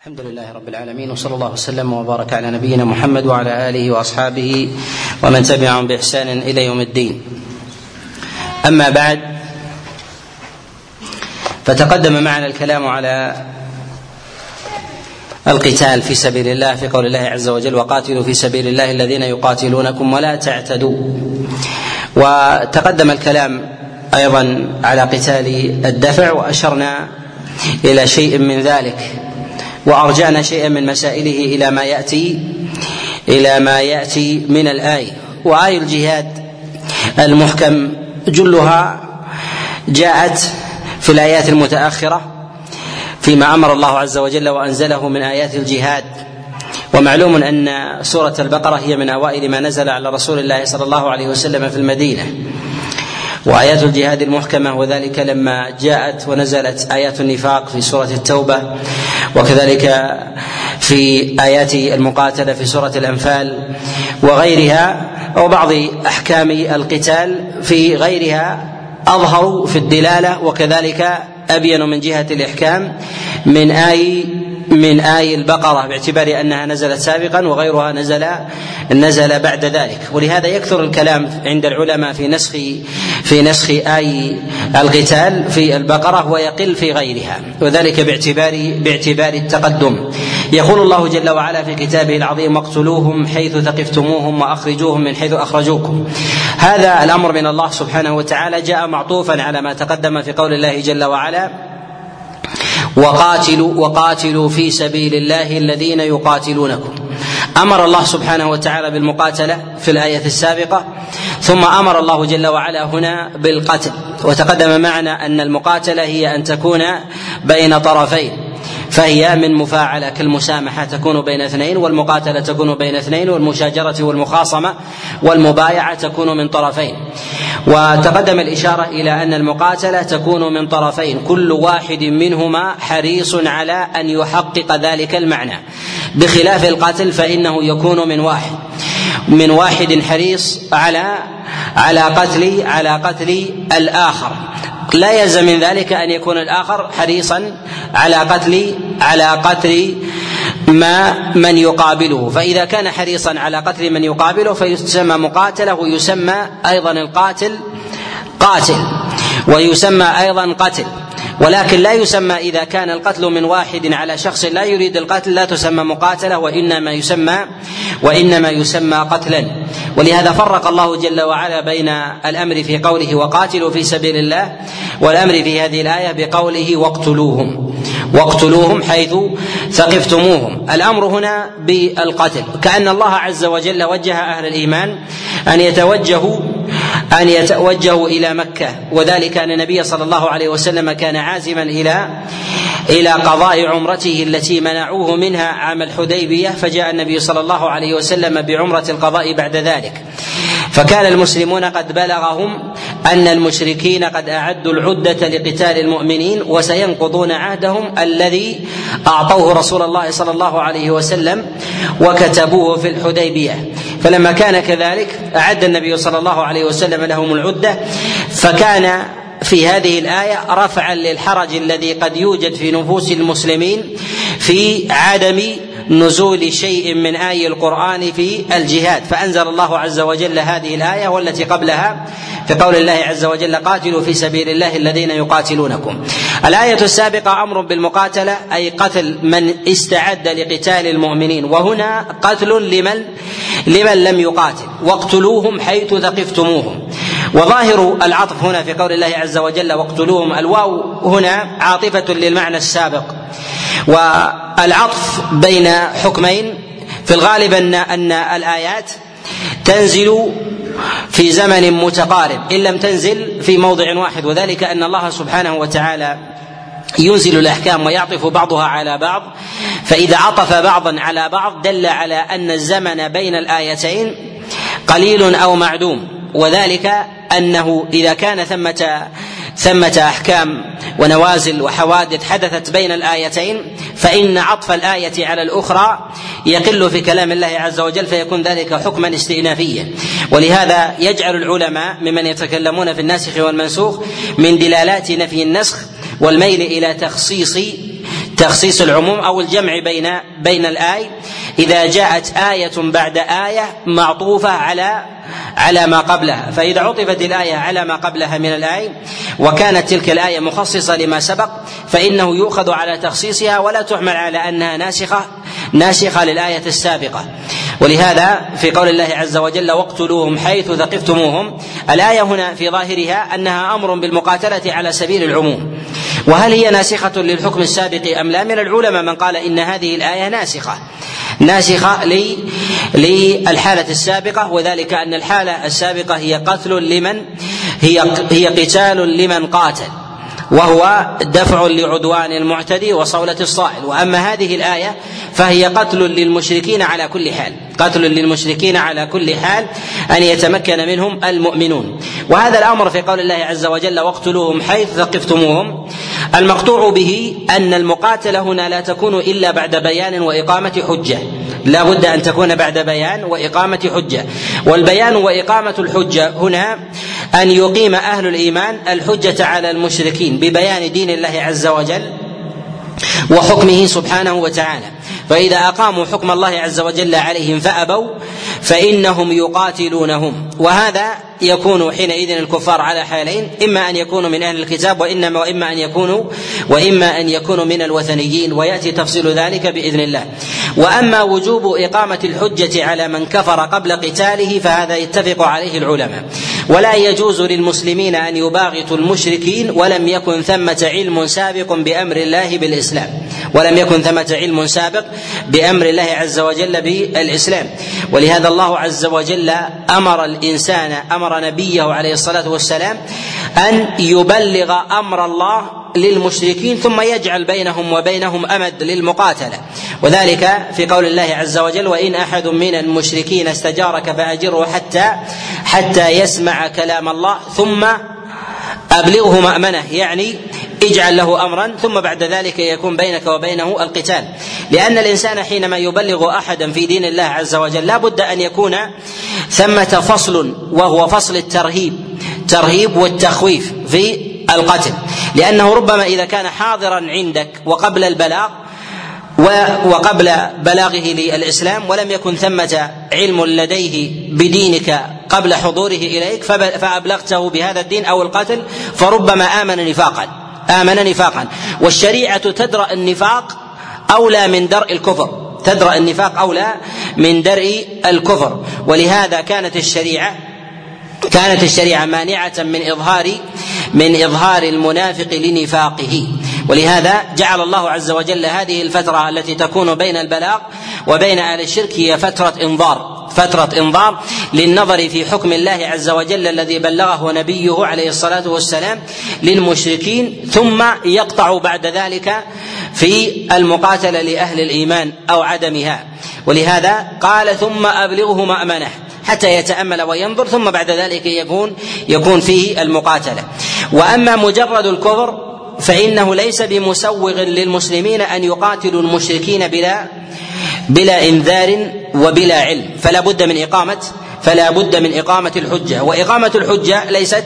الحمد لله رب العالمين، وصلى الله وسلم وبارك على نبينا محمد وعلى آله وأصحابه ومن تبعهم بإحسان إلى يوم الدين. أما بعد، فتقدم معنا الكلام على القتال في سبيل الله في قول الله عز وجل: وقاتلوا في سبيل الله الذين يقاتلونكم ولا تعتدوا. وتقدم الكلام أيضا على قتال الدفع، وأشرنا إلى شيء من ذلك، وأرجعنا شيئا من مسائله إلى ما يأتي من الآية. وآية الجهاد المحكم جلها جاءت في الآيات المتأخرة فيما أمر الله عز وجل وأنزله من آيات الجهاد. ومعلوم أن سورة البقرة هي من أوائل ما نزل على رسول الله صلى الله عليه وسلم في المدينة، وآيات الجهاد المحكمة وذلك لما جاءت ونزلت آيات النفاق في سورة التوبة، وكذلك في آيات المقاتلة في سورة الأنفال وغيرها، وبعض أحكام القتال في غيرها أظهر في الدلالة، وكذلك أبين من جهة الإحكام من آي البقرة، باعتبار أنها نزلت سابقا وغيرها نزل بعد ذلك. ولهذا يكثر الكلام عند العلماء في نسخ آي القتال في البقرة ويقل في غيرها، وذلك باعتبار التقدم. يقول الله جل وعلا في كتابه العظيم: واقتلوهم حيث ثقفتموهم وأخرجوهم من حيث أخرجوكم. هذا الأمر من الله سبحانه وتعالى جاء معطوفا على ما تقدم في قول الله جل وعلا: وقاتلوا في سبيل الله الذين يقاتلونكم. أمر الله سبحانه وتعالى بالمقاتلة في الآية السابقة، ثم أمر الله جل وعلا هنا بالقتل. وتقدم معنا أن المقاتلة هي أن تكون بين طرفين، فهي من مفاعلة كالمسامحة تكون بين اثنين، والمقاتلة تكون بين اثنين، والمشاجرة والمخاصمة والمبايعة تكون من طرفين. وتقدم الإشارة إلى أن المقاتلة تكون من طرفين، كل واحد منهما حريص على أن يحقق ذلك المعنى، بخلاف القتل فإنه يكون من واحد حريص على قتل الآخر. لا يلزم من ذلك أن يكون الآخر حريصا على قتل من يقابله، فإذا كان حريصا على قتل من يقابله فيسمى مقاتلة، ويسمى أيضا القاتل قاتل، ويسمى أيضا قتل. ولكن لا يسمى إذا كان القتل من واحد على شخص لا يريد القتل، لا تسمى مقاتلة، وإنما يسمى قتلا. ولهذا فرق الله جل وعلا بين الأمر في قوله وقاتلوا في سبيل الله، والأمر في هذه الآية بقوله واقتلوهم حيث ثقفتموهم. الأمر هنا بالقتل، كأن الله عز وجل وجه أهل الإيمان أن يتوجهوا إلى مكة، وذلك أن النبي صلى الله عليه وسلم كان عازما إلى قضاء عمرته التي منعوه منها عام الحديبية، فجاء النبي صلى الله عليه وسلم بعمرة القضاء بعد ذلك. فكان المسلمون قد بلغهم أن المشركين قد أعدوا العدة لقتال المؤمنين، وسينقضون عهدهم الذي أعطوه رسول الله صلى الله عليه وسلم وكتبوه في الحديبية. فلما كان كذلك أعد النبي صلى الله عليه وسلم لهم العدة، فكان في هذه الآية رفعا للحرج الذي قد يوجد في نفوس المسلمين في عدم نزول شيء من آي القرآن في الجهاد، فأنزل الله عز وجل هذه الآية والتي قبلها في قول الله عز وجل: قاتلوا في سبيل الله الذين يقاتلونكم. الآية السابقة أمر بالمقاتلة، أي قتل من استعد لقتال المؤمنين، وهنا قتل لمن لم يقاتل. واقتلوهم حيث ثقفتموهم. وظاهر العطف هنا في قول الله عز وجل واقتلوهم، الواو هنا عاطفة للمعنى السابق. والعطف بين حكمين في الغالب أن الآيات تنزل في زمن متقارب إن لم تنزل في موضع واحد، وذلك أن الله سبحانه وتعالى ينزل الأحكام ويعطف بعضها على بعض، فإذا عطف بعضا على بعض دل على أن الزمن بين الآيتين قليل أو معدوم، وذلك أنه إذا كان ثمة أحكام ونوازل وحوادث حدثت بين الآيتين، فإن عطف الآية على الأخرى يقل في كلام الله عز وجل، فيكون ذلك حكما استئنافيا. ولهذا يجعل العلماء ممن يتكلمون في الناسخ والمنسوخ من دلالات نفي النسخ والميل إلى تخصيص العموم أو الجمع بين الآي إذا جاءت آية بعد آية معطوفة على ما قبلها. فإذا عطفت الآية على ما قبلها من الآية وكانت تلك الآية مخصصة لما سبق فإنه يؤخذ على تخصيصها ولا تحمل على أنها ناسخة للآية السابقة. ولهذا في قول الله عز وجل واقتلوهم حيث ثقفتموهم، الآية هنا في ظاهرها أنها أمر بالمقاتلة على سبيل العموم. وهل هي ناسخة للحكم السابق أم لا؟ من العلماء من قال إن هذه الآية ناسخة للحالة السابقة، وذلك أن الحالة السابقة هي قتال لمن قاتل، وهو دفع لعدوان المعتدي وصولة الصائل. وأما هذه الآية فهي قتل للمشركين على كل حال أن يتمكن منهم المؤمنون. وهذا الأمر في قول الله عز وجل واقتلوهم حيث ثقفتموهم، المقطوع به أن المقاتلة هنا لا تكون إلا بعد بيان وإقامة حجة، لا بد أن تكون بعد بيان وإقامة حجة. والبيان وإقامة الحجة هنا أن يقيم أهل الإيمان الحجة على المشركين ببيان دين الله عز وجل وحكمه سبحانه وتعالى. فإذا أقاموا حكم الله عز وجل عليهم فأبوا فإنهم يقاتلونهم. وهذا يكون حينئذ الكفار على حالين، إما أن يكونوا من أهل الكتاب وإما أن يكونوا من الوثنيين، ويأتي تفصيل ذلك بإذن الله. وأما وجوب إقامة الحجة على من كفر قبل قتاله فهذا يتفق عليه العلماء، ولا يجوز للمسلمين أن يباغتوا المشركين ولم يكن ثمة علم سابق بأمر الله عز وجل بالإسلام. ولهذا الله عز وجل أمر نبيه عليه الصلاة والسلام أن يبلغ أمر الله للمشركين ثم يجعل بينهم وبينهم أمد للمقاتلة، وذلك في قول الله عز وجل وإن أحد من المشركين استجارك فأجره حتى يسمع كلام الله ثم أبلغه مأمنه، يعني اجعل له أمرا ثم بعد ذلك يكون بينك وبينه القتال. لأن الإنسان حينما يبلغ أحدا في دين الله عز وجل لا بد أن يكون ثمة فصل، وهو فصل الترهيب والتخويف في القتل، لأنه ربما إذا كان حاضرا عندك وقبل البلاغ وقبل بلاغه للإسلام ولم يكن ثمة علم لديه بدينك قبل حضوره إليك فأبلغته بهذا الدين أو القتل فربما آمن نفاقا. والشريعة تدرأ النفاق أولى من درء الكفر. ولهذا كانت الشريعة مانعة من إظهار المنافق لنفاقه. ولهذا جعل الله عز وجل هذه الفترة التي تكون بين البلاغ وبين أهل الشرك هي فترة إنظار للنظر في حكم الله عز وجل الذي بلغه نبيه عليه الصلاة والسلام للمشركين، ثم يقطع بعد ذلك في المقاتلة لأهل الإيمان أو عدمها. ولهذا قال ثم أبلغه مأمنه حتى يتأمل وينظر، ثم بعد ذلك يكون فيه المقاتلة. وأما مجرد الكفر فإنه ليس بمسوغ للمسلمين أن يقاتلوا المشركين بلا إنذار وبلا علم، فلا بد من إقامة الحجة. وإقامة الحجة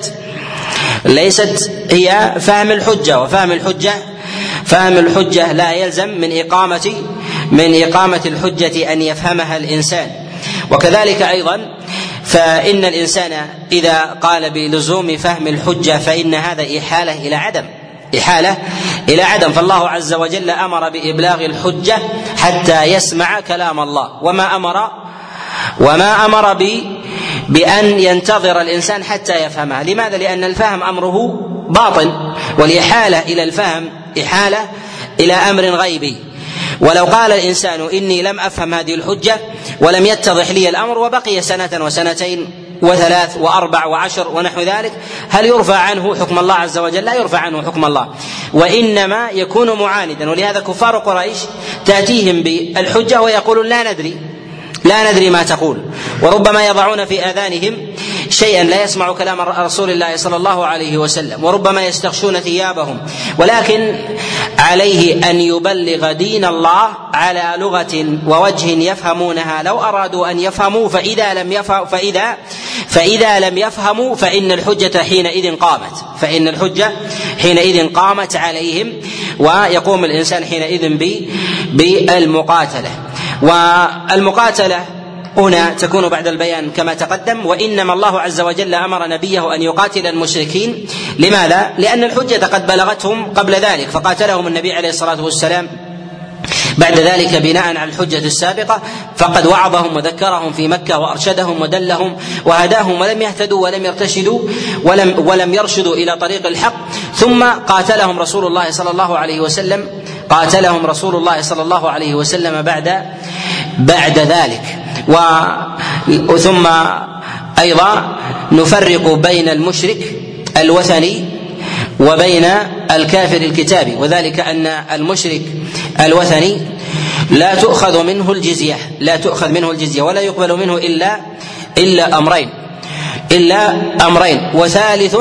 ليست هي فهم الحجة، فهم الحجة لا يلزم من إقامة الحجة أن يفهمها الإنسان. وكذلك أيضا فإن الإنسان إذا قال بلزوم فهم الحجة فإن هذا إحالة إلى عدم. فالله عز وجل أمر بإبلاغ الحجة حتى يسمع كلام الله، وما أمر بأن ينتظر الإنسان حتى يفهمها. لماذا؟ لأن الفهم أمره باطن، والإحالة إلى الفهم إحالة إلى أمر غيبي. ولو قال الإنسان إني لم أفهم هذه الحجة ولم يتضح لي الأمر وبقي سنة وسنتين وثلاث وأربع وعشر ونحو ذلك، هل يرفع عنه حكم الله عز وجل؟ لا يرفع عنه حكم الله، وإنما يكون معاندا. ولهذا كفار قريش تأتيهم بالحجة ويقولون لا ندري ما تقول، وربما يضعون في آذانهم شيئا لا يسمع كلام رسول الله صلى الله عليه وسلم، وربما يستغشون ثيابهم، ولكن عليه أن يبلغ دين الله على لغة ووجه يفهمونها لو أرادوا أن يفهموا، فإذا لم يفهموا فإن الحجة حينئذ قامت عليهم، ويقوم الإنسان حينئذ بالمقاتلة. والمقاتلة هنا تكون بعد البيان كما تقدم، وإنما الله عز وجل أمر نبيه أن يقاتل المشركين. لماذا؟ لأن الحجة قد بلغتهم قبل ذلك، فقاتلهم النبي عليه الصلاة والسلام بعد ذلك بناء على الحجة السابقة، فقد وعظهم وذكرهم في مكة وأرشدهم ودلهم وهداهم، ولم يهتدوا ولم يرتشدوا ولم يرشدوا إلى طريق الحق، ثم قاتلهم رسول الله صلى الله عليه وسلم بعد ذلك. ثم أيضا نفرق بين المشرك الوثني وبين الكافر الكتابي، وذلك أن المشرك الوثني لا تؤخذ منه الجزية ولا يقبل منه إلا أمرين وثالث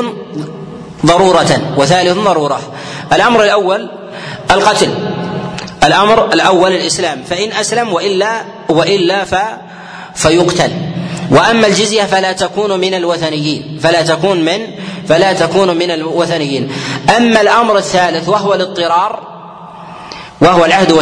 ضرورة. الأمر الأول القتل، الأمر الأول الإسلام، فإن أسلم وإلا فيقتل. وأما الجزية فلا تكون من الوثنيين. أما الأمر الثالث وهو الاضطرار، وهو العهد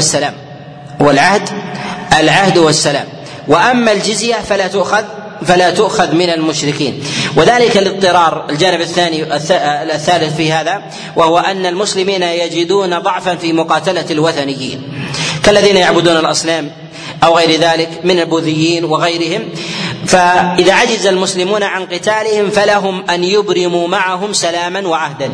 والسلام. وأما الجزية فلا تؤخذ من المشركين، وذلك الاضطرار. الجانب الثالث في هذا وهو أن المسلمين يجدون ضعفا في مقاتلة الوثنيين كالذين يعبدون الأصنام أو غير ذلك من البوذيين وغيرهم، فإذا عجز المسلمون عن قتالهم فلهم أن يبرموا معهم سلاما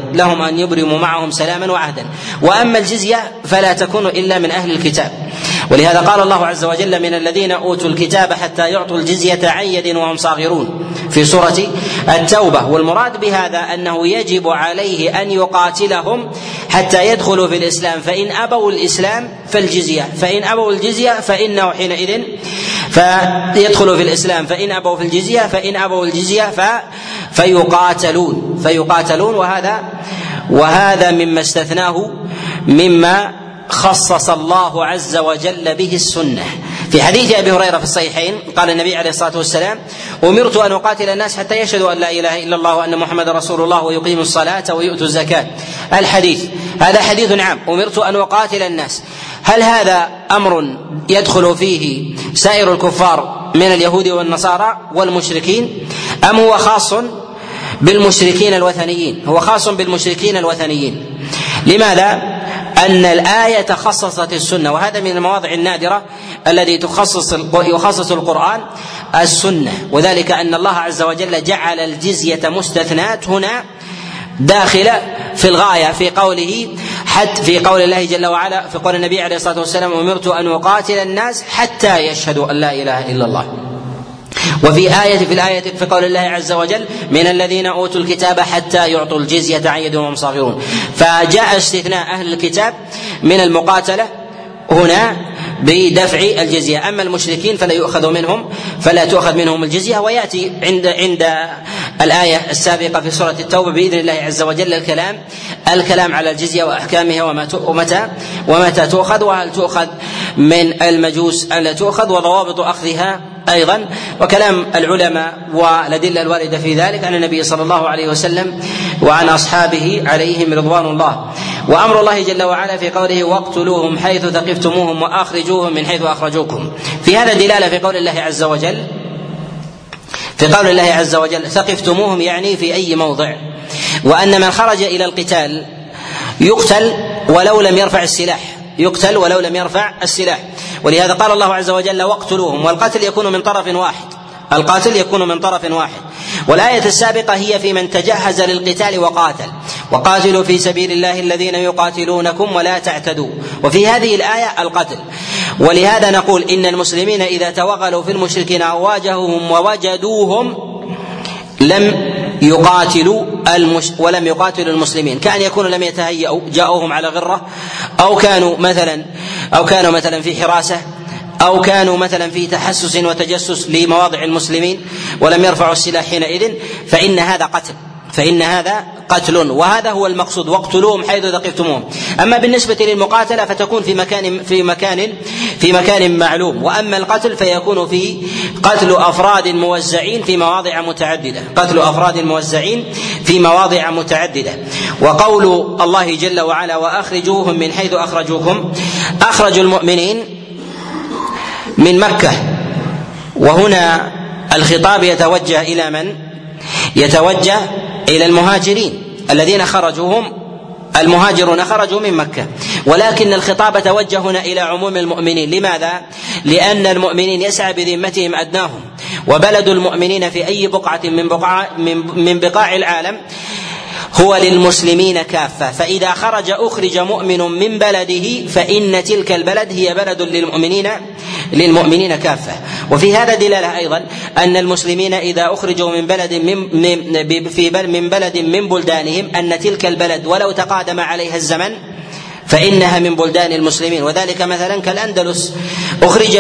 وعهدا. وأما الجزية فلا تكون إلا من أهل الكتاب، ولهذا قال الله عز وجل: من الذين أوتوا الكتاب حتى يعطوا الجزية عن يد وهم صاغرون في سورة التوبة. والمراد بهذا أنه يجب عليه أن يقاتلهم حتى يدخلوا في الإسلام، فإن أبوا الإسلام فالجزية، فإن أبوا الجزية فإنه حينئذ فيدخلوا في الإسلام، فإن أبوا في الجزية فإن أبوا الجزية فيقاتلون. وهذا مما استثناه مما خصص الله عز وجل به السنة. في حديث أبي هريرة في الصحيحين قال النبي عليه الصلاة والسلام: أمرت أن أقاتل الناس حتى يشهدوا أن لا إله إلا الله وأن محمد رسول الله ويقيموا الصلاة ويؤتوا الزكاة. الحديث هذا حديث عام، أمرت أن أقاتل الناس. هل هذا أمر يدخل فيه سائر الكفار من اليهود والنصارى والمشركين، أم هو خاص بالمشركين الوثنيين؟ لماذا؟ أن الآية خصصت السنة، وهذا من المواضع النادرة التي يخصص القرآن السنة، وذلك أن الله عز وجل جعل الجزية مستثنات هنا داخلة في الغاية في قول الله جل وعلا، في قول النبي عليه الصلاة والسلام: أمرت أن أقاتل الناس حتى يشهدوا أن لا إله إلا الله. وفي الآية في قول الله عز وجل: من الذين أوتوا الكتاب حتى يعطوا الجزية عن يد وهم صاغرون. فجاء استثناء أهل الكتاب من المقاتلة هنا بدفع الجزية. أما المشركين فلا تؤخذ منهم الجزية. ويأتي عند الآية السابقة في سورة التوبة بإذن الله عز وجل الكلام على الجزية وأحكامها ومتى تؤخذ، وهل تؤخذ من المجوس ألا تؤخذ، وضوابط أخذها أيضا، وكلام العلماء والأدلة الواردة في ذلك عن النبي صلى الله عليه وسلم وعن أصحابه عليهم رضوان الله. وأمر الله جل وعلا في قوله: واقتلوهم حيث ثقفتموهم وأخرجوهم من حيث أخرجوكم. في هذا دلالة في قول الله عز وجل ثقفتموهم، يعني في أي موضع، وأن من خرج إلى القتال يقتل ولو لم يرفع السلاح. ولهذا قال الله عز وجل: واقتلوهم، والقتل يكون من طرف واحد. والآية السابقة هي في من تجهز للقتال وقاتلوا في سبيل الله الذين يقاتلونكم ولا تعتدوا. وفي هذه الآية القتل. ولهذا نقول إن المسلمين إذا توغلوا في المشركين أو واجهوهم ووجدوهم ولم يقاتلوا المسلمين، كأن يكونوا لم يتهيأوا، جاءوهم على غرة، أو كانوا مثلا في حراسة، أو كانوا مثلا في تحسس وتجسس لمواضع المسلمين ولم يرفعوا السلاح حينئذ فإن هذا قتل، وهذا هو المقصود، واقتلوهم حيث ثقفتموهم. أما بالنسبة للمقاتلة فتكون في مكان معلوم، وأما القتل فيكون في قتل أفراد موزعين في مواضع متعددة. وقول الله جل وعلا وأخرجوهم من حيث أخرجوكم، أخرجوا المؤمنين من مكة، وهنا الخطاب يتوجه إلى من؟ يتوجه إلى المهاجرين الذين المهاجرون خرجوا من مكة، ولكن الخطاب توجه هنا إلى عموم المؤمنين. لماذا؟ لأن المؤمنين يسعى بذمتهم أدناهم، وبلد المؤمنين في أي بقعة من بقاع العالم هو للمسلمين كافة، فإذا أخرج مؤمن من بلده فإن تلك البلد هي بلد للمؤمنين كافة. وفي هذا دلالة أيضا أن المسلمين إذا أخرجوا من بلد من بلدانهم أن تلك البلد ولو تقادم عليها الزمن فإنها من بلدان المسلمين. وذلك مثلا كالأندلس أخرج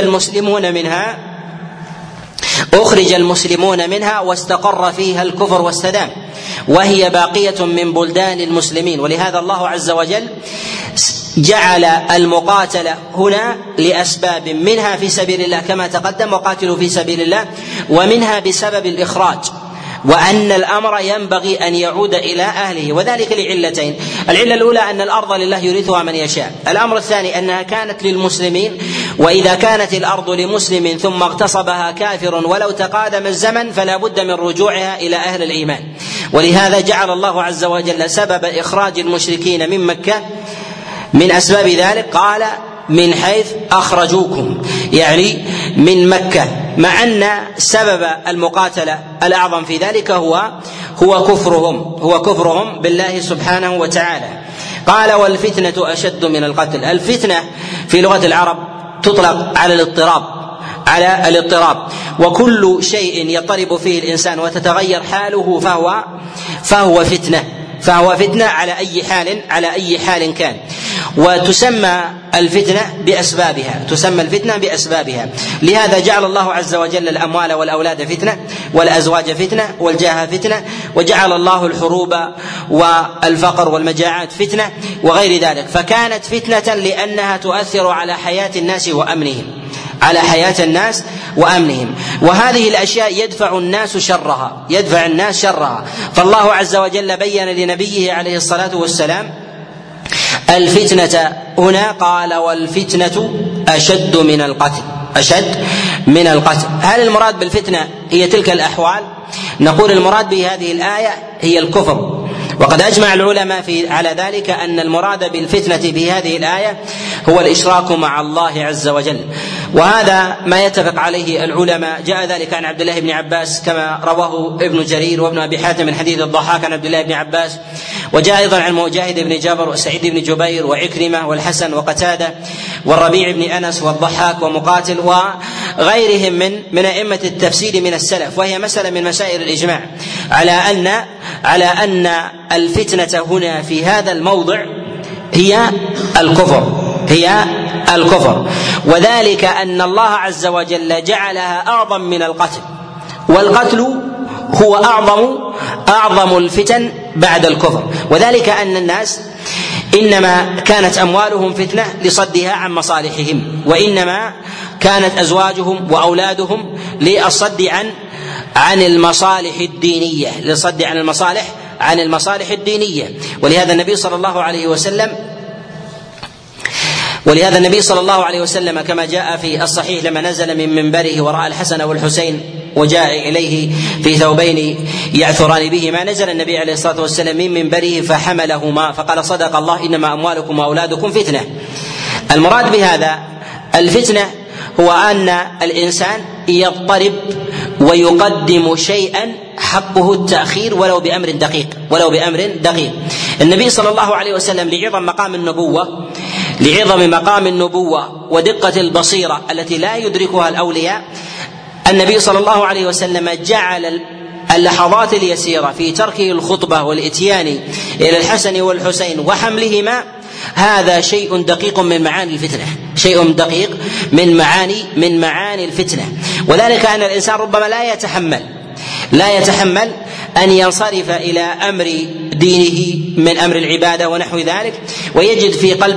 المسلمون منها واستقر فيها الكفر واستدام، وهي باقية من بلدان المسلمين. ولهذا الله عز وجل جعل المقاتلة هنا لأسباب، منها في سبيل الله كما تقدم وقاتلوا في سبيل الله، ومنها بسبب الإخراج، وأن الأمر ينبغي أن يعود إلى أهله، وذلك لعلتين: العلة الأولى أن الأرض لله يورثها من يشاء، الأمر الثاني أنها كانت للمسلمين، وإذا كانت الأرض لمسلم ثم اغتصبها كافر ولو تقادم الزمن فلا بد من رجوعها إلى أهل الإيمان. ولهذا جعل الله عز وجل سبب إخراج المشركين من مكة من أسباب ذلك قال من حيث أخرجوكم، يعني من مكة، مع أن سبب المقاتلة الأعظم في ذلك هو كفرهم بالله سبحانه وتعالى. قال والفتنة أشد من القتل. الفتنة في لغة العرب تطلق على الاضطراب، وكل شيء يضطرب فيه الإنسان وتتغير حاله فهو فتنة على أي حال كان. وتسمى الفتنة بأسبابها. لهذا جعل الله عز وجل الأموال والأولاد فتنة، والأزواج فتنة، والجاه فتنة، وجعل الله الحروب والفقر والمجاعات فتنة وغير ذلك، فكانت فتنة لأنها تؤثر على حياة الناس وأمنهم. وهذه الأشياء يدفع الناس شرها. فالله عز وجل بين لنبيه عليه الصلاة والسلام الفتنة هنا، قال والفتنة أشد من القتل. هل المراد بالفتنة هي تلك الأحوال؟ نقول المراد بهذه الآية هي الكفر، وقد أجمع العلماء على ذلك أن المراد بالفتنة في هذه الآية هو الإشراك مع الله عز وجل، وهذا ما يتفق عليه العلماء. جاء ذلك عن عبد الله بن عباس كما رواه ابن جرير وابن أبي حاتم من حديث الضحاك عن عبد الله بن عباس، وجاء أيضا عن مجاهد بن جبر وسعيد بن جبير وعكرمة والحسن وقتادة والربيع بن أنس والضحاك ومقاتل وغيرهم من أئمة التفسير من السلف، وهي مسألة من مسائل الإجماع على أن الفتنة هنا في هذا الموضع هي الكفر، وذلك أن الله عز وجل جعلها أعظم من القتل، والقتل هو أعظم الفتن بعد الكفر. وذلك أن الناس إنما كانت أموالهم فتنة لصدها عن مصالحهم، وإنما كانت أزواجهم وأولادهم للصد عن المصالح الدينية. ولهذا النبي صلى الله عليه وسلم كما جاء في الصحيح لما نزل من منبره ورأى الحسن والحسين وجاء إليه في ثوبين يعثران بهما، نزل النبي عليه الصلاة والسلام من منبره فحملهما فقال صدق الله إنما أموالكم وأولادكم فتنة. المراد بهذا الفتنة هو أن الإنسان يضطرب ويقدم شيئا حقه التأخير ولو بأمر دقيق. النبي صلى الله عليه وسلم لعظم مقام النبوة ودقة البصيرة التي لا يدركها الأولياء، النبي صلى الله عليه وسلم جعل اللحظات اليسيرة في تركه الخطبة والإتيان إلى الحسن والحسين وحملهما هذا شيء دقيق من معاني الفتنة، شيء دقيق من معاني الفتنة. وذلك أن الإنسان ربما لا يتحمل أن ينصرف إلى أمر دينه من أمر العبادة ونحو ذلك، ويجد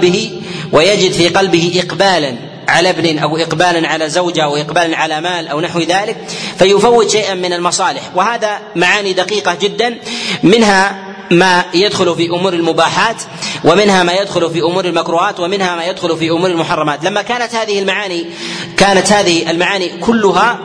في قلبه إقبالا على ابن أو إقبالا على زوجة أو إقبالا على مال أو نحو ذلك، فيفوت شيئا من المصالح. وهذا معاني دقيقة جدا، منها ما يدخل في أمور المباحات، ومنها ما يدخل في أمور المكروهات، ومنها ما يدخل في أمور المحرمات. لما كانت هذه المعاني كلها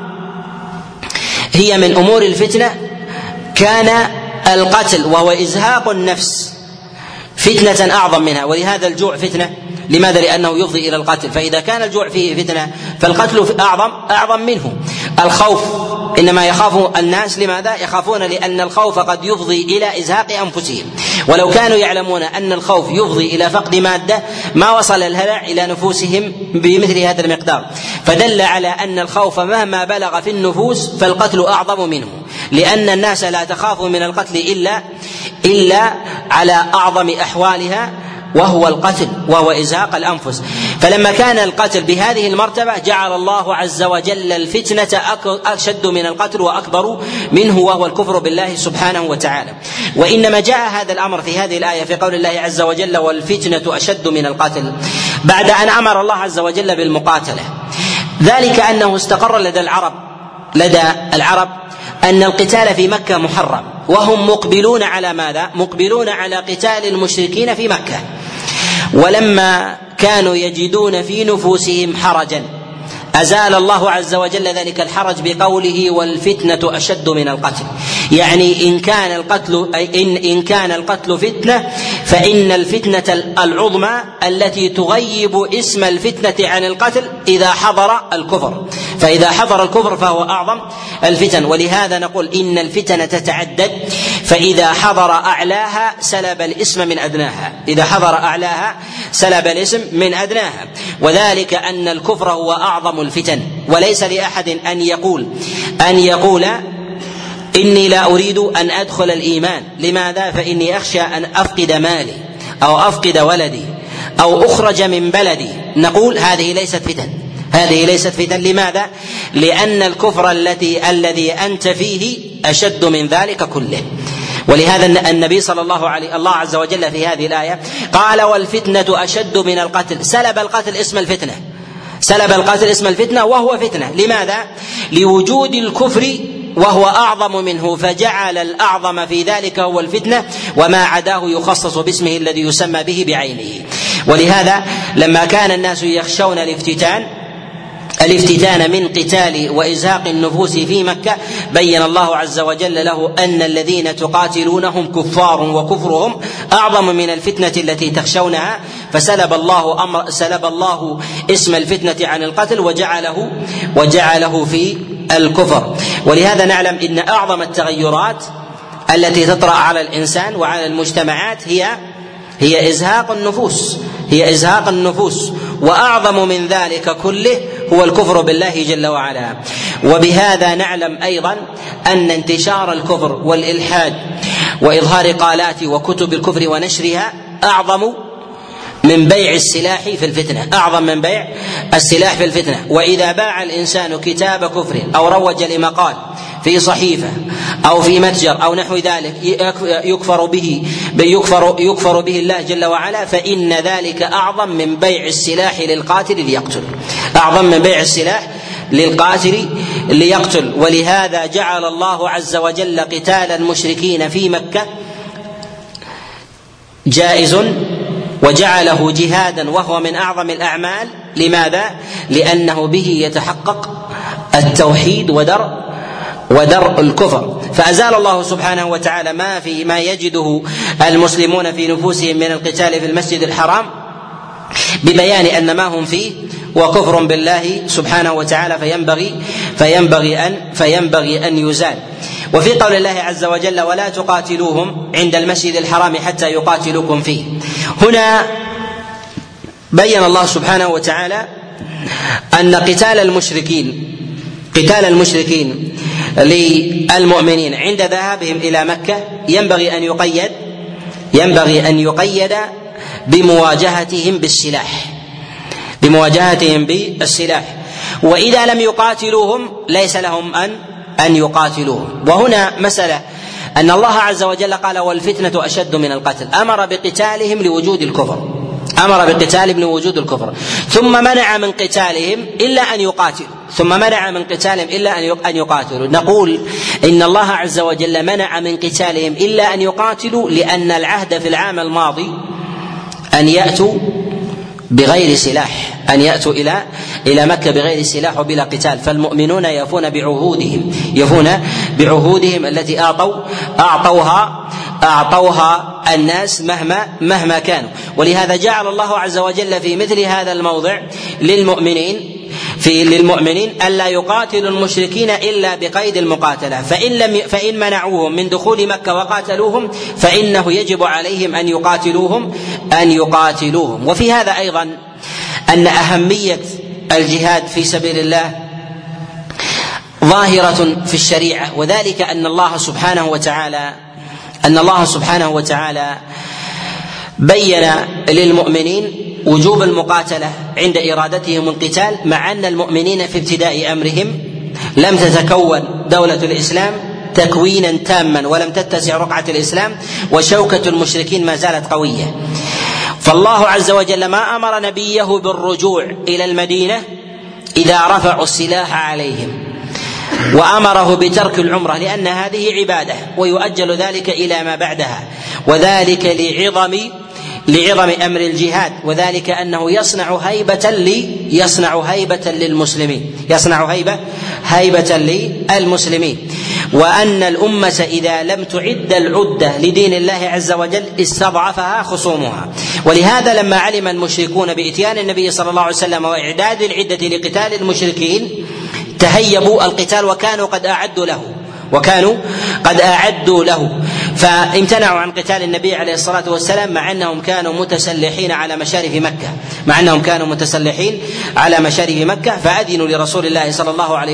هي من أمور الفتنة، كان القتل وهو إزهاق النفس فتنة أعظم منها. ولهذا الجوع فتنة. لماذا؟ لأنه يفضي إلى القتل. فإذا كان الجوع فيه فتنة فالقتل أعظم منه. الخوف إنما يخاف الناس، لماذا؟ يخافون لأن الخوف قد يفضي إلى إزهاق أنفسهم، ولو كانوا يعلمون أن الخوف يفضي إلى فقد مادة ما وصل الهلع إلى نفوسهم بمثل هذا المقدار. فدل على أن الخوف مهما بلغ في النفوس فالقتل أعظم منه، لأن الناس لا تخاف من القتل إلا على أعظم أحوالها، وهو القتل وهو إزهاق الأنفس. فلما كان القتل بهذه المرتبة جعل الله عز وجل الفتنة أشد من القتل وأكبر منه، وهو الكفر بالله سبحانه وتعالى. وإنما جاء هذا الأمر في هذه الآية في قول الله عز وجل والفتنة أشد من القتل بعد أن أمر الله عز وجل بالمقاتلة. ذلك أنه استقر لدى العرب أن القتال في مكة محرم، وهم مقبلون على ماذا؟ مقبلون على قتال المشركين في مكة. ولما كانوا يجدون في نفوسهم حرجا أزال الله عز وجل ذلك الحرج بقوله والفتنة أشد من القتل. يعني إن كان القتل فتنة فإن الفتنة العظمى التي تغيب اسم الفتنة عن القتل إذا حضر الكفر، فإذا حضر الكفر فهو أعظم الفتن. ولهذا نقول إن الفتن تتعدد، فإذا حضر أعلاها سلب الاسم من أدناها، إذا حضر أعلاها سلب الاسم من أدناها. وذلك أن الكفر هو أعظم الفتن، وليس لأحد أن يقول إني لا أريد أن أدخل الإيمان. لماذا؟ فإني أخشى أن أفقد مالي أو أفقد ولدي أو أخرج من بلدي. نقول هذه ليست فتن. لماذا؟ لأن الكفر الذي أنت فيه أشد من ذلك كله. ولهذا النبي صلى الله عليه الله عز وجل في هذه الآية قال والفتنة أشد من القتل، سلب القتل اسم الفتنة وهو فتنة. لماذا؟ لوجود الكفر وهو أعظم منه، فجعل الأعظم في ذلك هو الفتنة، وما عداه يخصص باسمه الذي يسمى به بعينه. ولهذا لما كان الناس يخشون الافتتان من قتال وإزهاق النفوس في مكة، بين الله عز وجل له أن الذين تقاتلونهم كفار وكفرهم أعظم من الفتنة التي تخشونها، فسلب الله اسم الفتنة عن القتل وجعله في الكفر. ولهذا نعلم إن أعظم التغيرات التي تطرأ على الإنسان وعلى المجتمعات هي إزهاق النفوس، وأعظم من ذلك كله هو الكفر بالله جل وعلا. وبهذا نعلم أيضا أن انتشار الكفر والإلحاد وإظهار قالات وكتب الكفر ونشرها أعظم من بيع السلاح في الفتنة. وإذا باع الإنسان كتاب كفر أو روج لمقال في صحيفة أو في متجر أو نحو ذلك يكفر به الله جل وعلا، فإن ذلك أعظم من بيع السلاح للقاتل ليقتل. ولهذا جعل الله عز وجل قتال المشركين في مكة جائز وجعله جهادا وهو من أعظم الأعمال. لماذا؟ لأنه به يتحقق التوحيد ودرء الكفر. فأزال الله سبحانه وتعالى ما يجده المسلمون في نفوسهم من القتال في المسجد الحرام، ببيان أن ما هم فيه وكفر بالله سبحانه وتعالى، فينبغي أن يزال. وفي قول الله عز وجل ولا تقاتلوهم عند المسجد الحرام حتى يقاتلوكم فيه، هنا بين الله سبحانه وتعالى أن قتال المشركين للمؤمنين عند ذهابهم إلى مكة ينبغي أن يقيد بمواجهتهم بالسلاح، وإذا لم يقاتلوهم ليس لهم أن يقاتلوهم. وهنا مسألة أن الله عز وجل قال والفتنة أشد من القتل، أمر بقتالهم لوجود الكفر، ثم منع من قتالهم إلا أن يقاتلوا، نقول إن الله عز وجل منع من قتالهم إلا أن يقاتلوا لأن العهد في العام الماضي أن يأتوا بغير سلاح، أن يأتوا إلى مكة بغير سلاح وبلا قتال، فالمؤمنون يفون بعهودهم التي أعطوها الناس مهما كانوا. ولهذا جعل الله عز وجل في مثل هذا الموضع للمؤمنين ألا يقاتلوا المشركين إلا بقيد المقاتلة، فإن منعوهم من دخول مكة وقاتلوهم فإنه يجب عليهم أن يقاتلوهم. وفي هذا أيضا أن أهمية الجهاد في سبيل الله ظاهرة في الشريعة، وذلك أن الله سبحانه وتعالى بين للمؤمنين وجوب المقاتلة عند إرادتهم القتال، مع أن المؤمنين في ابتداء أمرهم لم تتكون دولة الإسلام تكوينا تاما، ولم تتسع رقعة الإسلام، وشوكة المشركين ما زالت قوية. فالله عز وجل ما أمر نبيه بالرجوع إلى المدينة إذا رفعوا السلاح عليهم، وأمره بترك العمرة لأن هذه عبادة ويؤجل ذلك إلى ما بعدها، وذلك لعظم أمر الجهاد، وذلك أنه يصنع هيبة للمسلمين، وأن الأمة إذا لم تعد العدة لدين الله عز وجل استضعفها خصومها. ولهذا لما علم المشركون بإتيان النبي صلى الله عليه وسلم وإعداد العدة لقتال المشركين تهيبوا القتال وكانوا قد أعدوا له، فامتنعوا عن قتال النبي عليه الصلاة والسلام مع أنهم كانوا متسلحين على مشارف مكة، فأذنوا لرسول الله صلى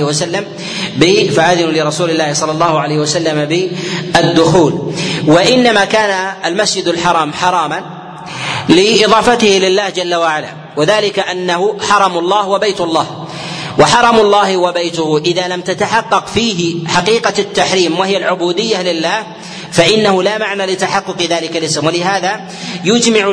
الله عليه وسلم بالدخول. وإنما كان المسجد الحرام حراما لإضافته لله جل وعلا، وذلك أنه حرم الله وبيت الله، وحرم الله وبيته إذا لم تتحقق فيه حقيقة التحريم وهي العبودية لله فإنه لا معنى لتحقق ذلك الاسم. ولهذا يجمع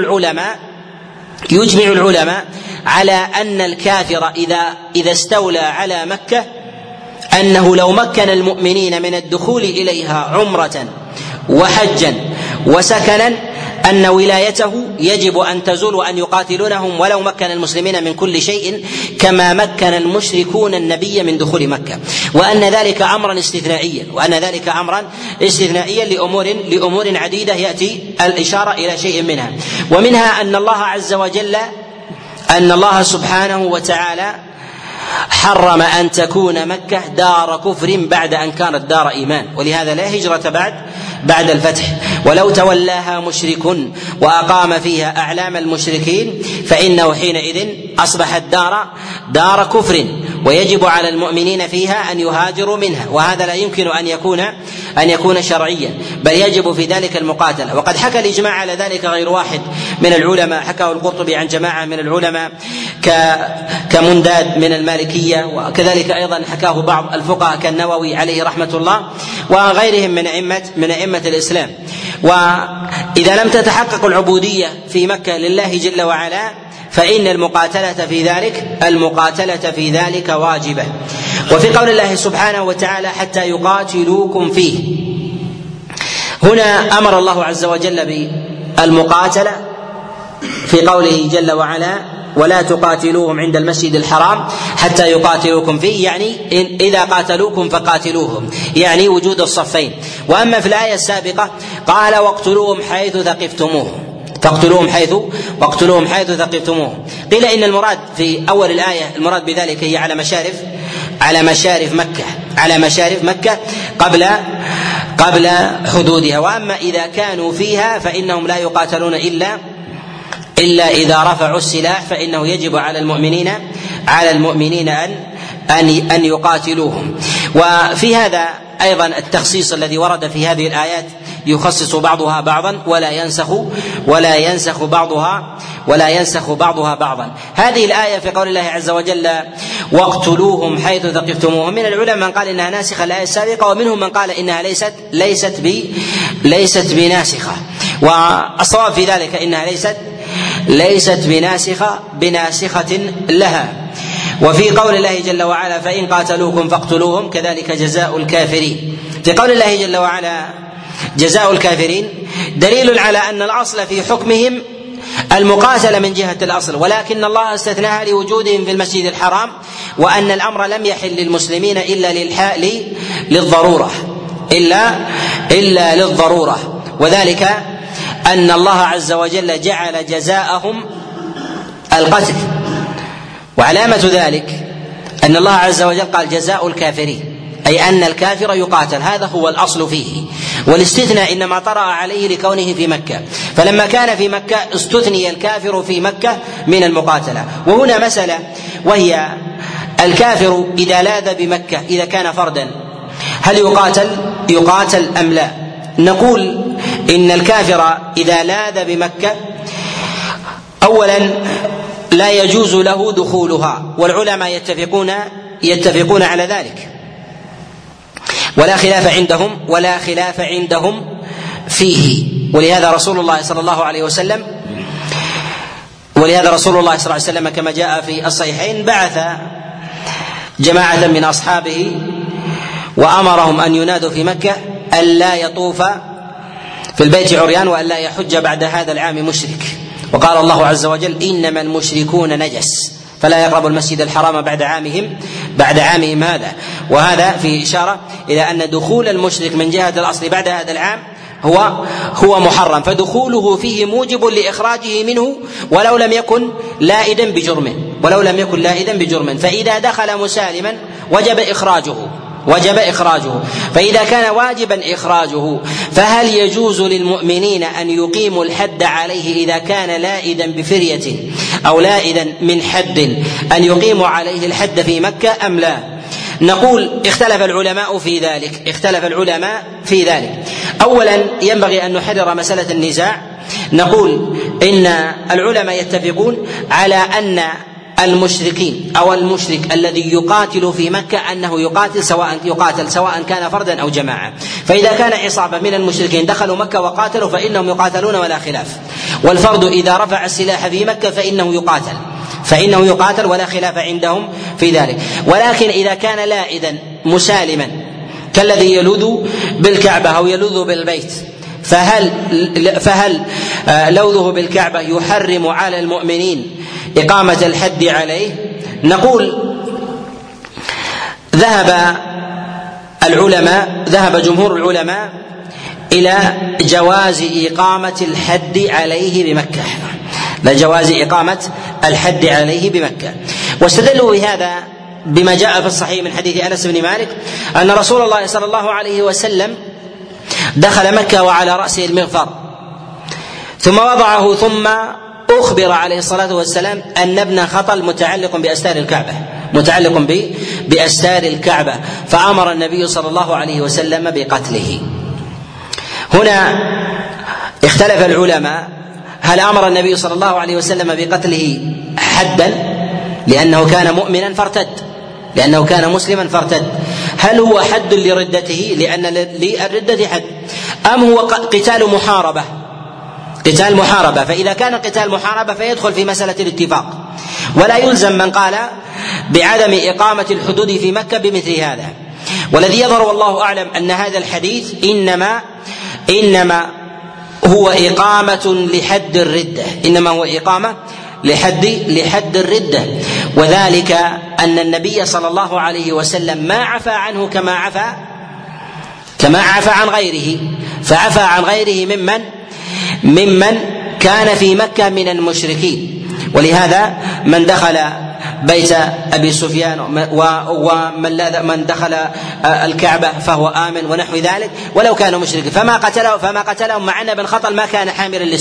العلماء على أن الكافر إذا استولى على مكة أنه لو مكن المؤمنين من الدخول إليها عمرة وحجا وسكنا أن ولايته يجب أن تزول وأن يقاتلونهم ولو مكن المسلمين من كل شيء كما مكن المشركون النبي من دخول مكة، وأن ذلك أمرا استثنائيا لأمور عديدة يأتي الإشارة إلى شيء منها. ومنها أن الله سبحانه وتعالى حرم أن تكون مكة دار كفر بعد أن كانت دار إيمان، ولهذا لا هجرة بعد الفتح، ولو تولاها مشرك وأقام فيها أعلام المشركين فإنه حينئذ أصبحت دار كفر، ويجب على المؤمنين فيها أن يهاجروا منها، وهذا لا يمكن أن يكون شرعيا، بل يجب في ذلك المقاتلة. وقد حكى الإجماع على ذلك غير واحد من العلماء، حكاه القرطبي عن جماعة من العلماء كمنداد من المالكية، وكذلك أيضا حكاه بعض الفقهاء كالنووي عليه رحمة الله وغيرهم من أئمة الإسلام. وإذا لم تتحقق العبودية في مكة لله جل وعلا فإن المقاتلة في ذلك واجبة. وفي قول الله سبحانه وتعالى حتى يقاتلوكم فيه، هنا أمر الله عز وجل بالمقاتلة في قوله جل وعلا ولا تقاتلوهم عند المسجد الحرام حتى يقاتلوكم فيه، يعني إذا قاتلوكم فقاتلوهم، يعني وجود الصفين. وأما في الآية السابقة قال واقتلوهم حيث ثقفتموهم، قيل إن المراد في أول الآية المراد بذلك هي على مشارف مكة قبل حدودها. وأما إذا كانوا فيها فإنهم لا يقاتلون إلا إذا رفعوا السلاح، فإنه يجب على المؤمنين أن يقاتلوهم. وفي هذا أيضا التخصيص الذي ورد في هذه الآيات يخصص بعضها بعضا ولا ينسخ بعضها بعضا. هذه الآية في قول الله عز وجل واقتلوهم حيث ثقفتموهم، من العلماء من قال إنها ناسخة الآية السابقة، ومنهم من قال إنها ليست بناسخة، والصواب في ذلك إنها ليست بناسخة لها. وفي قول الله جل وعلا فإن قاتلوكم فاقتلوهم كذلك جزاء الكافرين، في قول الله جل وعلا جزاء الكافرين دليل على أن الأصل في حكمهم المقاتلة من جهة الأصل، ولكن الله استثناها لوجودهم في المسجد الحرام، وأن الأمر لم يحل للمسلمين إلا للضرورة، وذلك أن الله عز وجل جعل جزاءهم القتل، وعلامة ذلك أن الله عز وجل قال جزاء الكافرين، أي أن الكافر يقاتل، هذا هو الأصل فيه، والاستثناء إنما طرأ عليه لكونه في مكة، فلما كان في مكة استثني الكافر في مكة من المقاتلة. وهنا مسألة، وهي الكافر إذا لاذ بمكة إذا كان فردا هل يقاتل أم لا؟ نقول إن الكافر إذا لاذ بمكة أولا لا يجوز له دخولها، والعلماء يتفقون على ذلك، ولا خلاف عندهم فيه. ولهذا رسول الله صلى الله عليه وسلم كما جاء في الصحيحين بعث جماعة من أصحابه وأمرهم أن ينادوا في مكة ألا يطوف في البيت عريان وألا يحج بعد هذا العام مشرك، وقال الله عز وجل إنما المشركون نجس فلا يقربوا المسجد الحرام بعد عامهم هذا. وهذا في إشارة إلى أن دخول المشرك من جهة الأصل بعد هذا العام هو محرم، فدخوله فيه موجب لإخراجه منه ولو لم يكن لائدا بجرم، فإذا دخل مسالما وجب إخراجه، فإذا كان واجبا إخراجه فهل يجوز للمؤمنين أن يقيموا الحد عليه إذا كان لائدا بفرية أو لائدا من حد أن يقيموا عليه الحد في مكة أم لا؟ نقول اختلف العلماء في ذلك. أولا ينبغي أن نحرر مسألة النزاع، نقول إن العلماء يتفقون على أن المشركين أو المشرك الذي يقاتل في مكة أنه يقاتل سواء كان فردا أو جماعة، فإذا كان عصابة من المشركين دخلوا مكة وقاتلوا فإنهم يقاتلون ولا خلاف، والفرد إذا رفع السلاح في مكة فإنه يقاتل ولا خلاف عندهم في ذلك. ولكن إذا كان لائدا مسالما كالذي يلوذ بالكعبة أو يلوذ بالبيت، فهل لوذه بالكعبة يحرم على المؤمنين إقامة الحد عليه؟ نقول ذهب جمهور العلماء إلى جواز إقامة الحد عليه بمكة، واستدلوا بهذا بما جاء في الصحيح من حديث أنس بن مالك أن رسول الله صلى الله عليه وسلم دخل مكة وعلى رأسه المغفر ثم وضعه، ثم أخبر عليه الصلاة والسلام أن ابن خطل متعلق بأستار الكعبة فأمر النبي صلى الله عليه وسلم بقتله. هنا اختلف العلماء هل أمر النبي صلى الله عليه وسلم بقتله حدا لأنه كان مؤمنا فارتد، لأنه كان مسلما فارتد، هل هو حد لردته لأن للردة حد، أم هو قتال محاربة؟ فإذا كان قتال محاربة فيدخل في مسألة الاتفاق، ولا يلزم من قال بعدم إقامة الحدود في مكة بمثل هذا. والذي يظهر والله أعلم أن هذا الحديث إنما هو إقامة لحد الردة، وذلك أن النبي صلى الله عليه وسلم ما عفى عنه كما عفى عن غيره، فعفى عن غيره ممن كان في مكة من المشركين. ولهذا من دخل بيت أبي سفيان ومن دخل الكعبة فهو آمن ونحو ذلك ولو كان مشركا، فما قتلهم مع أن ابن خطل ما كان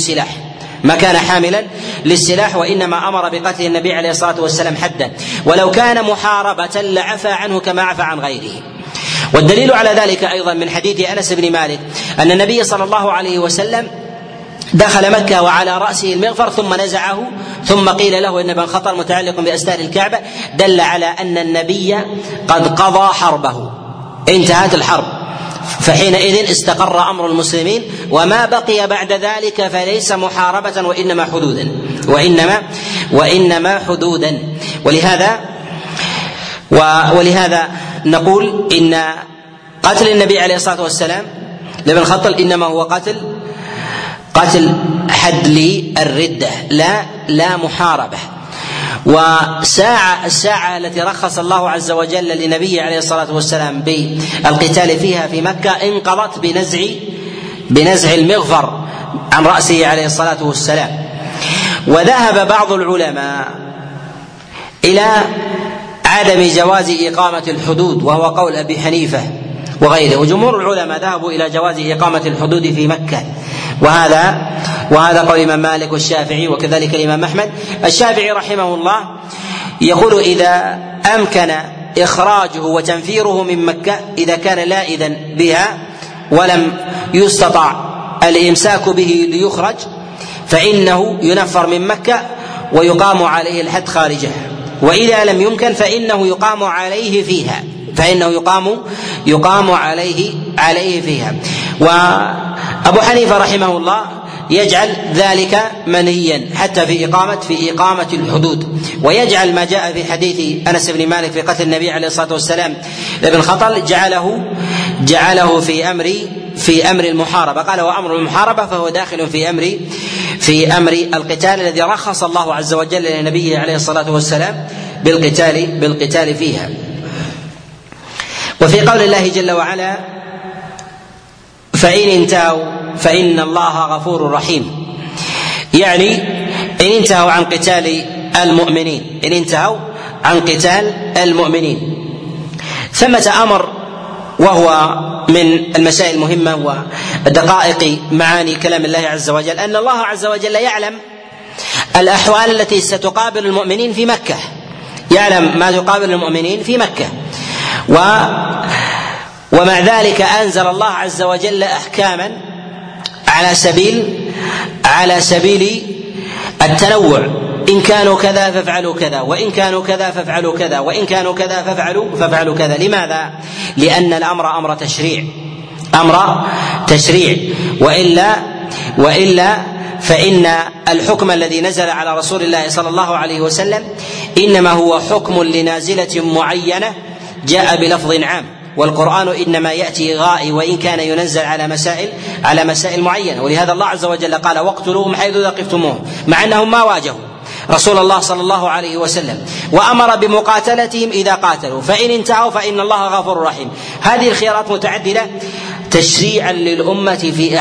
حاملا للسلاح، وإنما أمر بقتل النبي عليه الصلاة والسلام حدا، ولو كان محاربة لعفى عنه كما عفى عن غيره. والدليل على ذلك أيضا من حديث أنس بن مالك أن النبي صلى الله عليه وسلم دخل مكة وعلى رأسه المغفر ثم نزعه ثم قيل له إن ابن خطر متعلق بأستار الكعبة، دل على أن النبي قد قضى حربه، انتهت الحرب، فحينئذ استقر أمر المسلمين، وما بقي بعد ذلك فليس محاربة وإنما حدودا. ولهذا نقول إن قتل النبي عليه الصلاة والسلام لابن خطل إنما هو قتل حد للردة لا محاربة. الساعة التي رخص الله عز وجل لنبيه عليه الصلاة والسلام بالقتال فيها في مكة انقضت بنزع المغفر عن رأسه عليه الصلاة والسلام. وذهب بعض العلماء إلى عدم جواز إقامة الحدود، وهو قول أبي حنيفة وغيره، وجمهور العلماء ذهبوا إلى جواز إقامة الحدود في مكة، وهذا قول الإمام مالك والشافعي وكذلك الإمام أحمد. الشافعي رحمه الله يقول إذا أمكن إخراجه وتنفيره من مكة، إذا كان لائذا بها ولم يستطع الإمساك به ليخرج، فإنه ينفر من مكة ويقام عليه الحد خارجه، وإذا لم يمكن فإنه يقام عليه فيها. وأبو حنيفة رحمه الله يجعل ذلك منهيا حتى في إقامة الحدود، ويجعل ما جاء في حديث أنس بن مالك في قتل النبي عليه الصلاة والسلام لابن خطل جعله في أمر المحاربة. قال وأمر المحاربة فهو داخل في أمر القتال الذي رخص الله عز وجل لنبيه عليه الصلاة والسلام بالقتال فيها. وفي قول الله جل وعلا فإن انتهوا فإن الله غفور رحيم، يعني إن انتهوا عن قتال المؤمنين. ثمة أمر وهو من المسائل المهمة ودقائق معاني كلام الله عز وجل، أن الله عز وجل يعلم الأحوال التي ستقابل المؤمنين في مكة، يعلم ما تقابل المؤمنين في مكة، ومع ذلك أنزل الله عز وجل أحكاما على سبيل التنوع، إن كانوا كذا فافعلوا كذا، وإن كانوا كذا فافعلوا كذا، وإن كانوا كذا فافعلوا كذا. لماذا؟ لأن الأمر أمر تشريع، وإلا فإن الحكم الذي نزل على رسول الله صلى الله عليه وسلم إنما هو حكم لنازلة معينة جاء بلفظ عام، والقرآن إنما يأتي غائي وإن كان ينزل على مسائل معينة. ولهذا الله عز وجل قال واقتلوهم حيث ثقفتموهم، مع أنهم ما واجهوا رسول الله صلى الله عليه وسلم، وأمر بمقاتلتهم إذا قاتلوا، فإن انتهوا فإن الله غفور رحيم. هذه الخيارات متعددة تشريعا للأمة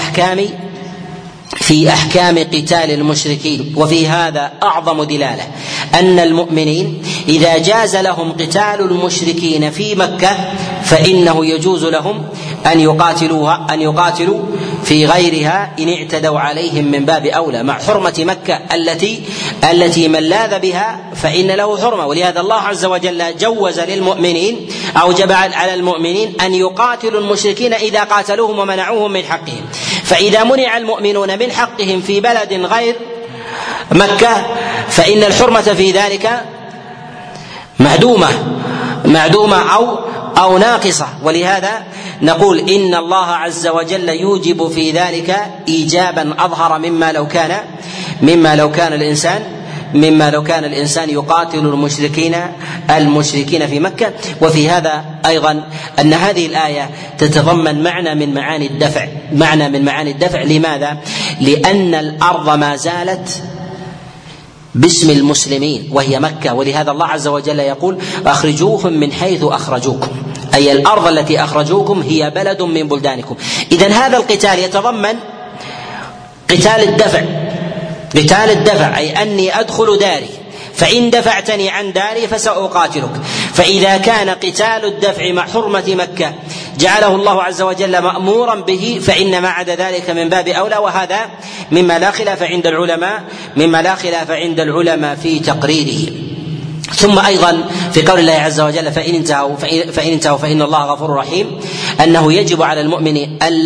في أحكام قتال المشركين. وفي هذا أعظم دلالة أن المؤمنين إذا جاز لهم قتال المشركين في مكة فإنه يجوز لهم أن يقاتلوا في غيرها إن اعتدوا عليهم من باب أولى، مع حرمة مكة التي من لاذ بها فإن له حرمة. ولهذا الله عز وجل جوز للمؤمنين، أوجب على المؤمنين أن يقاتلوا المشركين إذا قاتلوهم ومنعوهم من حقهم. فإذا منع المؤمنون من حقهم في بلد غير مكة فإن الحرمة في ذلك معدومة أو ناقصة. ولهذا نقول إن الله عز وجل يوجب في ذلك إيجابا أظهر مما لو كان الإنسان يقاتل المشركين في مكة. وفي هذا أيضا أن هذه الآية تتضمن معنى من معاني الدفع. لماذا؟ لأن الأرض ما زالت باسم المسلمين وهي مكة، ولهذا الله عز وجل يقول أخرجوهم من حيث أخرجوكم، أي الأرض التي أخرجوكم هي بلد من بلدانكم. إذن هذا القتال يتضمن قتال الدفع، أي أني أدخل داري، فإن دفعتني عن داري فسأقاتلك. فإذا كان قتال الدفع مع حرمة مكة جعله الله عز وجل مأمورا به، فإن ما عدا ذلك من باب أولى، وهذا مما لا خلاف عند العلماء في تقريره. ثم أيضا في قول الله عز وجل فإن انتهوا فإن الله غفور رحيم، أنه يجب على المؤمن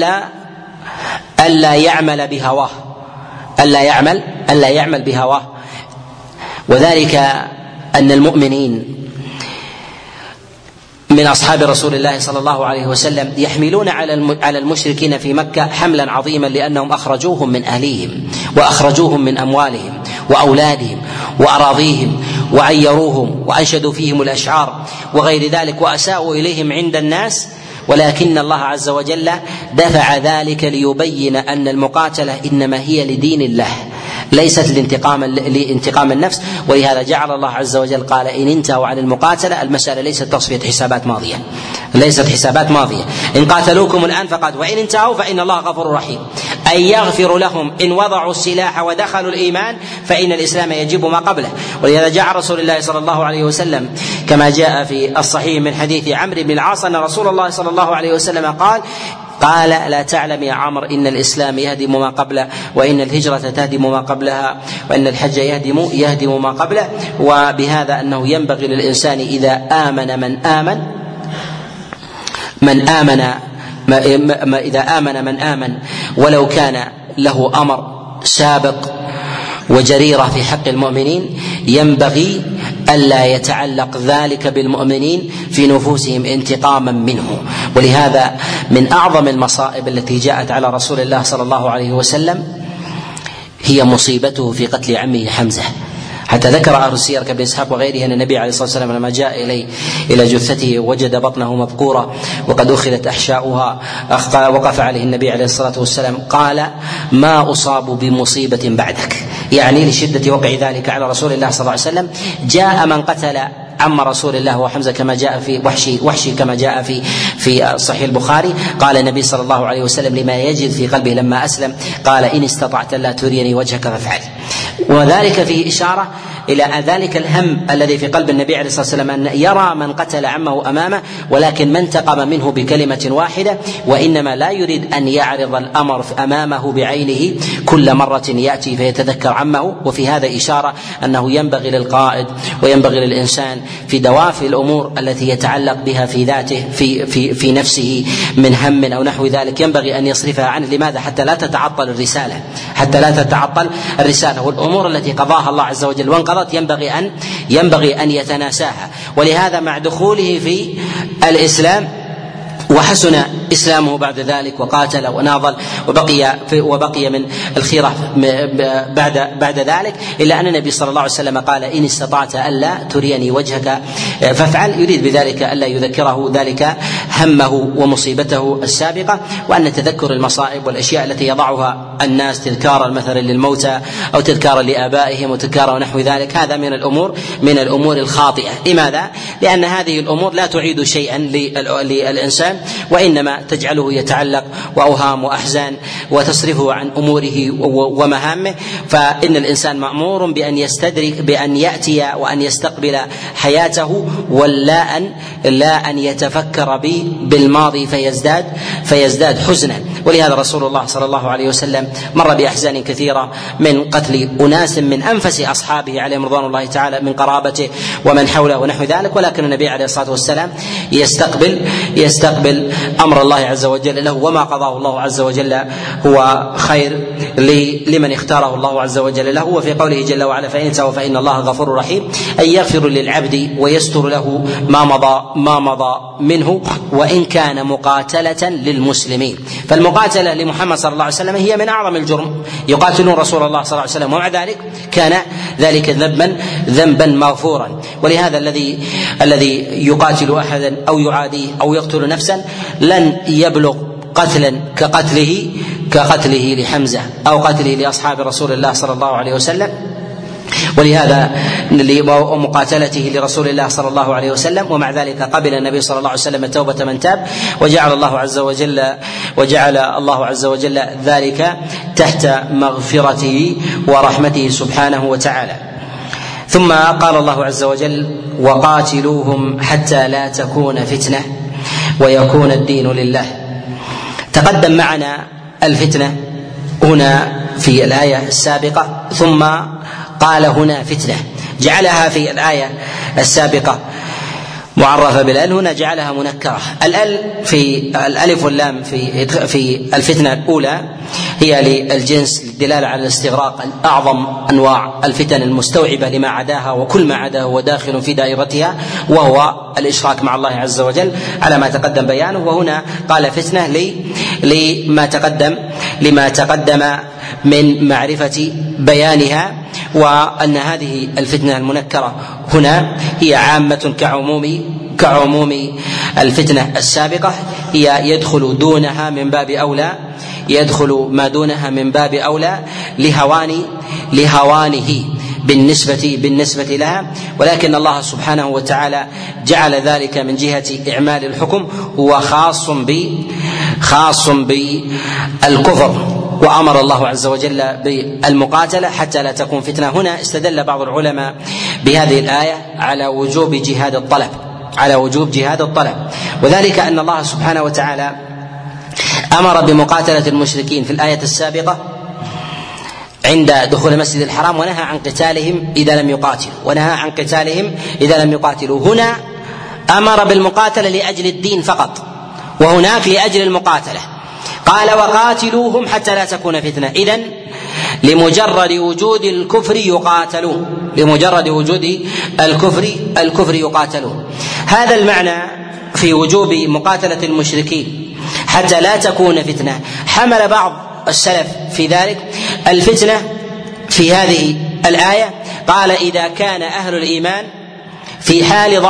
ألا يعمل بهواه، ألا يعمل بهواه، وذلك أن المؤمنين من أصحاب رسول الله صلى الله عليه وسلم يحملون على المشركين في مكة حملا عظيما، لأنهم أخرجوهم من أهليهم وأخرجوهم من أموالهم وأولادهم وأراضيهم وعيروهم وأنشدوا فيهم الأشعار وغير ذلك وأساءوا إليهم عند الناس، ولكن الله عز وجل دفع ذلك ليبين أن المقاتلة إنما هي لدين الله ليست لانتقام النفس. ولهذا جعل الله عز وجل قال إن انتهوا عن المقاتلة، المسألة ليست تصفية حسابات ماضية، ليست حسابات ماضية. إن قاتلوكم الآن فقد وإن انتهوا فإن الله غفور رحيم، أي يغفر لهم إن وضعوا السلاح ودخلوا الإيمان، فإن الإسلام يجب ما قبله. ولهذا جاء رسول الله صلى الله عليه وسلم كما جاء في الصحيح من حديث عمرو بن العاص أن رسول الله صلى الله عليه وسلم قال لا تعلم يا عمرو إن الإسلام يهدم ما قبله، وإن الهجرة تهدم ما قبلها، وإن الحج يهدم ما قبله. وبهذا أنه ينبغي للإنسان إذا آمن من آمن ولو كان له أمر سابق وجريرة في حق المؤمنين، ينبغي ألا يتعلق ذلك بالمؤمنين في نفوسهم انتقاما منه. ولهذا من أعظم المصائب التي جاءت على رسول الله صلى الله عليه وسلم هي مصيبته في قتل عمه حمزة، حتى ذكر أهل السير كابن إسحاق وغيره أن النبي عليه الصلاة والسلام لما جاء إلى جثته وجد بطنه مبقورة وقد أخذت أحشاؤها، وقف عليه النبي عليه الصلاة والسلام قال ما أصاب بمصيبة بعدك، يعني لشدة وقع ذلك على رسول الله صلى الله عليه وسلم. جاء من قتل عم رسول الله وحمزة كما جاء في وحشي كما جاء في صحيح البخاري، قال النبي صلى الله عليه وسلم لما يجد في قلبه لما أسلم قال إن استطعت لا تريني وجهك فافعل. وذلك فيه إشارة إلى ذلك الهم الذي في قلب النبي عليه الصلاة والسلام أن يرى من قتل عمه أمامه، ولكن ما انتقم منه بكلمة واحدة، وإنما لا يريد أن يعرض الأمر أمامه بعينه كل مرة يأتي فيتذكر عمه. وفي هذا إشارة أنه ينبغي للقائد وينبغي للإنسان في دوافع الأمور التي يتعلق بها في ذاته في نفسه من هم أو نحو ذلك ينبغي أن يصرفها عنه. لماذا؟ حتى لا تتعطل الرسالة، والأمور التي قضاها الله عز وجل وانقضت ينبغي أن يتناساها. ولهذا مع دخوله في الإسلام وحسن إسلامه بعد ذلك وقاتل وناضل وبقي من الخيرة بعد ذلك، إلا أن النبي صلى الله عليه وسلم قال إن استطعت ألا تريني وجهك فافعل، يريد بذلك ألا يذكره ذلك همه ومصيبته السابقة، وأن تذكر المصائب والأشياء التي يضعها الناس تذكارا مثلا للموتى أو تذكارا لآبائهم وتذكارا ونحو ذلك، هذا من الأمور الخاطئة. لماذا؟ لأن هذه الأمور لا تعيد شيئا للإنسان، وإنما تجعله يتعلق وأوهام وأحزان وتصرفه عن أموره ومهامه. فإن الإنسان مأمور بأن يأتي وأن يستقبل حياته، ولا أن يتفكر بالماضي فيزداد حزنا. ولهذا رسول الله صلى الله عليه وسلم مر بأحزان كثيرة من قتل أناس من أنفس أصحابه عليهم رضوان الله تعالى من قرابته ومن حوله ونحو ذلك، ولكن النبي عليه الصلاة والسلام يستقبل أمر الله عز وجل له، وما قضاه الله عز وجل هو خير لمن اختاره الله عز وجل له. وفي قوله جل وعلا فإن انتهوا فإن الله غفور رحيم، أي يغفر للعبد ويستر له ما مضى منه وإن كان مقاتلة للمسلمين. فالمقاتلة لمحمد صلى الله عليه وسلم هي من أعظم الجرم، يقاتلون رسول الله صلى الله عليه وسلم ومع ذلك كان ذلك ذنبا مغفورا. ولهذا الذي يقاتل أحدا أو يعاديه أو يقتل نفسا لن يبلغ قتلا كقتله لحمزة أو قتله لأصحاب رسول الله صلى الله عليه وسلم. ولهذا ومقاتلته لرسول الله صلى الله عليه وسلم، ومع ذلك قبل النبي صلى الله عليه وسلم توبة من تاب، وجعل الله عز وجل ذلك تحت مغفرته ورحمته سبحانه وتعالى. ثم قال الله عز وجل وقاتلوهم حتى لا تكون فتنة ويكون الدين لله. تقدم معنا الفتنة هنا في الآية السابقة، ثم قال هنا فتنة، جعلها في الآية السابقة معرفة بالال، هنا جعلها منكرة. الال في الالف واللام في الفتنة الأولى هي للجنس، للدلالة على الاستغراق، أعظم أنواع الفتن المستوعبة لما عداها، وكل ما عداه هو داخل في دائرتها، وهو الإشراك مع الله عز وجل على ما تقدم بيانه. وهنا قال فتنة لما تقدم من معرفة بيانها، وأن هذه الفتنة المنكرة هنا هي عامة كعموم الفتنة السابقة، هي يدخل دونها من باب أولى، يدخل ما دونها من باب أولى لهوانه بالنسبة لها. ولكن الله سبحانه وتعالى جعل ذلك من جهة إعمال الحكم هو خاص بالكفر، وأمر الله عز وجل بالمقاتلة حتى لا تكون فتنة. هنا استدل بعض العلماء بهذه الآية على وجوب جهاد الطلب، وذلك أن الله سبحانه وتعالى أمر بمقاتلة المشركين في الآية السابقة عند دخول المسجد الحرام، ونهى عن قتالهم إذا لم يقاتلوا. هنا أمر بالمقاتلة لأجل الدين فقط، وهناك لأجل المقاتلة. قال وقاتلوهم حتى لا تكون فتنة، إذن لمجرد وجود الكفر يقاتلون. هذا المعنى في وجوب مقاتلة المشركين حتى لا تكون فتنة حمل بعض السلف في ذلك الفتنة في هذه الآية. قال إذا كان أهل الإيمان في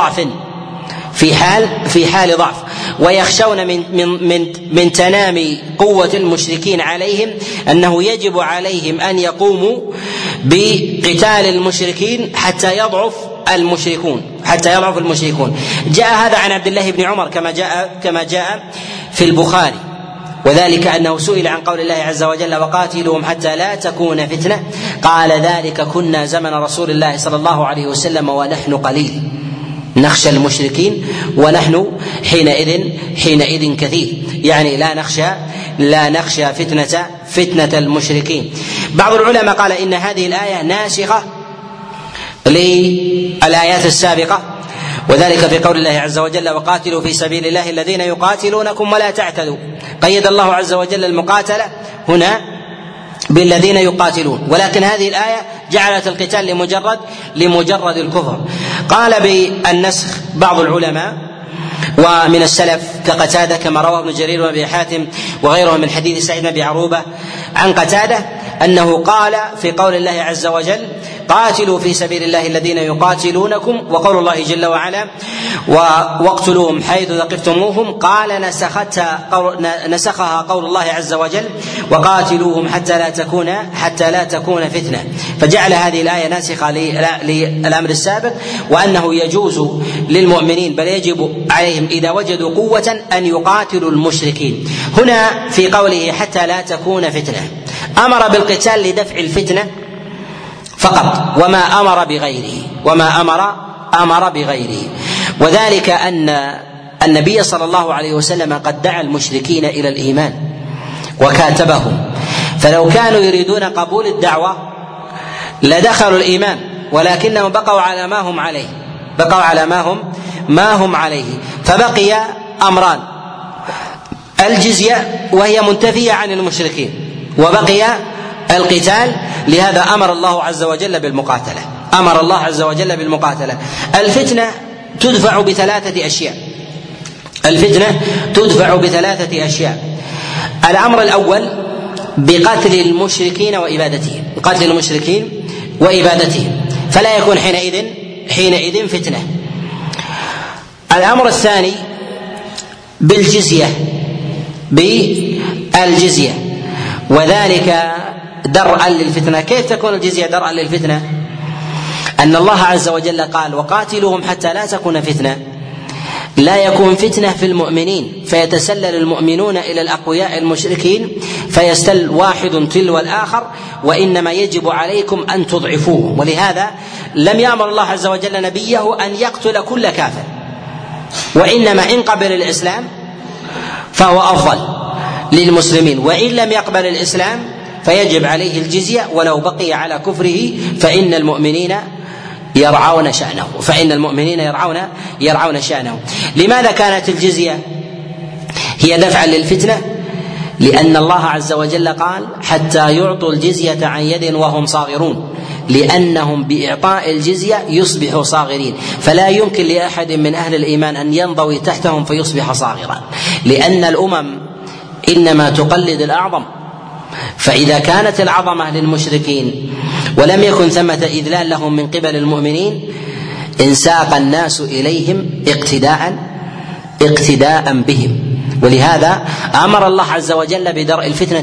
حال ضعف ويخشون من تنامي قوة المشركين عليهم، أنه يجب عليهم أن يقوموا بقتال المشركين حتى يضعف المشركون. جاء هذا عن عبد الله بن عمر كما جاء في البخاري، وذلك أنه سئل عن قول الله عز وجل وقاتلهم حتى لا تكون فتنة، قال ذلك كنا زمن رسول الله صلى الله عليه وسلم ونحن قليل، نخشى المشركين ونحن حينئذ كثير، يعني لا نخشى فتنة المشركين. بعض العلماء قال إن هذه الآية ناسخة للآيات السابقة، وذلك في قول الله عز وجل وقاتلوا في سبيل الله الذين يقاتلونكم ولا تعتدوا. قيد الله عز وجل المقاتلة هنا بالذين يقاتلون، ولكن هذه الآية جعلت القتال لمجرد الكفر. قال بالنسخ بعض العلماء ومن السلف كقتادة، كما روى ابن جرير وابي حاتم وغيرهم من حديث سعيد بن عروبة عن قتادة أنه قال في قول الله عز وجل قاتلوا في سبيل الله الذين يقاتلونكم، وقول الله جل وعلا واقتلوهم حيث ثقفتموهم، قال نسخها قول الله عز وجل وقاتلوهم حتى لا تكون فتنة، فجعل هذه الآية ناسخة للأمر السابق، وأنه يجوز للمؤمنين بل يجب عليهم إذا وجدوا قوة أن يقاتلوا المشركين. هنا في قوله حتى لا تكون فتنة أمر بالقتال لدفع الفتنة فقط، وما أمر بغيره، وذلك أن النبي صلى الله عليه وسلم قد دعا المشركين إلى الإيمان وكاتبهم، فلو كانوا يريدون قبول الدعوة لدخلوا الإيمان، ولكنهم بقوا على ما هم عليه، فبقي أمران: الجزية وهي منتفية عن المشركين، وبقي القتال. لهذا أمر الله عز وجل بالمقاتلة. الفتنة تدفع بثلاثة أشياء. الأمر الأول بقتل المشركين وإبادتهم، فلا يكون حينئذ فتنة. الأمر الثاني بالجزية، وذلك درءا للفتنة. كيف تكون الجزية درءا للفتنة؟ أن الله عز وجل قال وقاتلوهم حتى لا تكون فتنة، لا يكون فتنة في المؤمنين فيتسلل المؤمنون إلى الأقوياء المشركين فيستل واحد تلو الآخر، وإنما يجب عليكم أن تضعفوهم. ولهذا لم يأمر الله عز وجل نبيه أن يقتل كل كافر، وإنما إن قبل الإسلام فهو أفضل للمسلمين، وإن لم يقبل الإسلام فيجب عليه الجزية ولو بقي على كفره، فإن المؤمنين يرعون شأنه، فإن المؤمنين يرعون شأنه. لماذا كانت الجزية هي دفعا للفتنة؟ لأن الله عز وجل قال: حتى يعطوا الجزية عن يد وهم صاغرون، لأنهم بإعطاء الجزية يصبحوا صاغرين، فلا يمكن لأحد من أهل الإيمان أن ينضوي تحتهم فيصبح صاغرا، لأن الأمم إنما تقلد الأعظم. فإذا كانت العظمة للمشركين ولم يكن ثمة إذلال لهم من قبل المؤمنين، انساق الناس إليهم اقتداء بهم. ولهذا أمر الله عز وجل بدرء الفتنة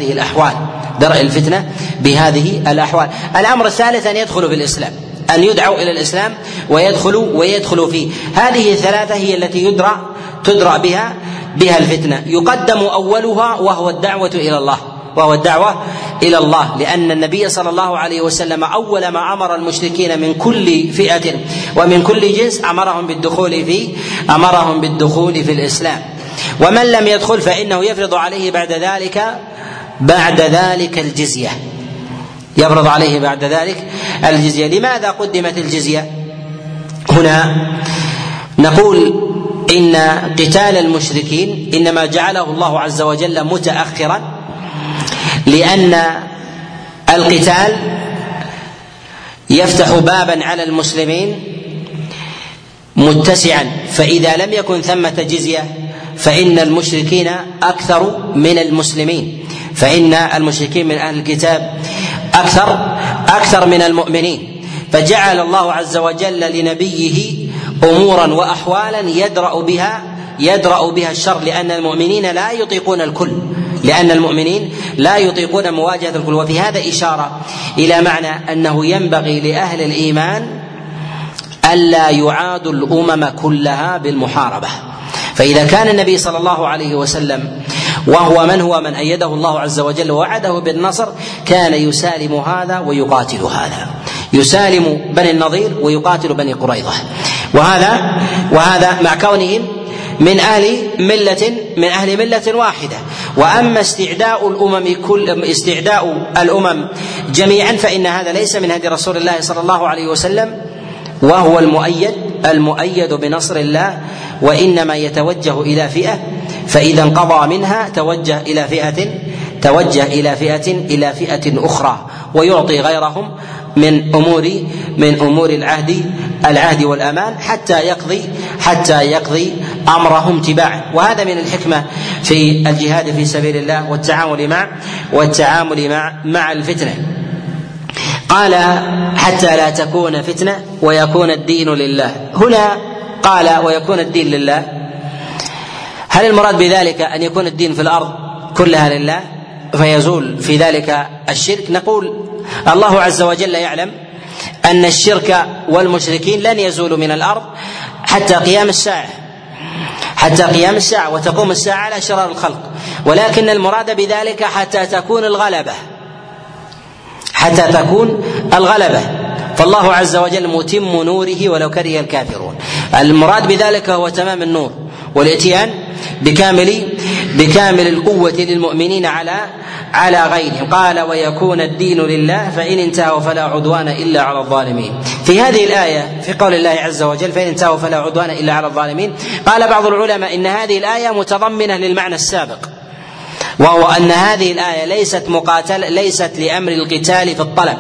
بهذه الأحوال. الأمر الثالث أن يدخلوا في الإسلام، أن يدعوا إلى الإسلام ويدخلوا فيه. هذه الثلاثة هي التي تدرأ بها الفتنة. يقدم أولها وهو الدعوة إلى الله، لأن النبي صلى الله عليه وسلم أول ما أمر المشركين من كل فئة ومن كل جنس أمرهم بالدخول في الإسلام. ومن لم يدخل فإنه يفرض عليه بعد ذلك الجزية. لماذا قدمت الجزية هنا؟ نقول إن قتال المشركين إنما جعله الله عز وجل متأخرا، لأن القتال يفتح بابا على المسلمين متسعا، فإذا لم يكن ثمة جزية فإن المشركين أكثر من المسلمين، فإن المشركين من أهل الكتاب أكثر من المؤمنين. فجعل الله عز وجل لنبيه أمورا وأحوالا يدرأ بها الشر، لأن المؤمنين لا يطيقون مواجهة الكل. وفي هذا إشارة إلى معنى أنه ينبغي لأهل الإيمان ألا يعادوا الأمم كلها بالمحاربة. فإذا كان النبي صلى الله عليه وسلم وهو من أيده الله عز وجل ووعده بالنصر، كان يسالم هذا ويقاتل هذا، يسالم بني النضير ويقاتل بني قريظة، وهذا مع كونهم من أهل ملة واحدة. وأما استعداء الأمم جميعا فإن هذا ليس من هدي رسول الله صلى الله عليه وسلم، وهو المؤيد بنصر الله، وإنما يتوجه إلى فئة، فإذا انقضى منها توجه إلى فئة أخرى، ويعطي غيرهم من أمور العهد والأمان حتى يقضي أمرهم تباعا. وهذا من الحكمة في الجهاد في سبيل الله والتعامل مع الفتنة. قال: حتى لا تكون فتنة ويكون الدين لله. هنا قال: ويكون الدين لله، هل المراد بذلك أن يكون الدين في الأرض كلها لله فيزول في ذلك الشرك؟ نقول: الله عز وجل يعلم أن الشرك والمشركين لن يزولوا من الأرض حتى قيام الساعة، وتقوم الساعة على شرار الخلق، ولكن المراد بذلك حتى تكون الغلبة، فالله عز وجل متم نوره ولو كره الكافرون. المراد بذلك هو تمام النور والاتيان بكامل القوة للمؤمنين على غيرهم. قال: ويكون الدين لله فإن انتهوا فلا عدوان إلا على الظالمين. في هذه الآية في قول الله عز وجل: فإن انتهوا فلا عدوان إلا على الظالمين، قال بعض العلماء إن هذه الآية متضمنة للمعنى السابق، وهو أن هذه الآية ليست لأمر القتال في الطلب،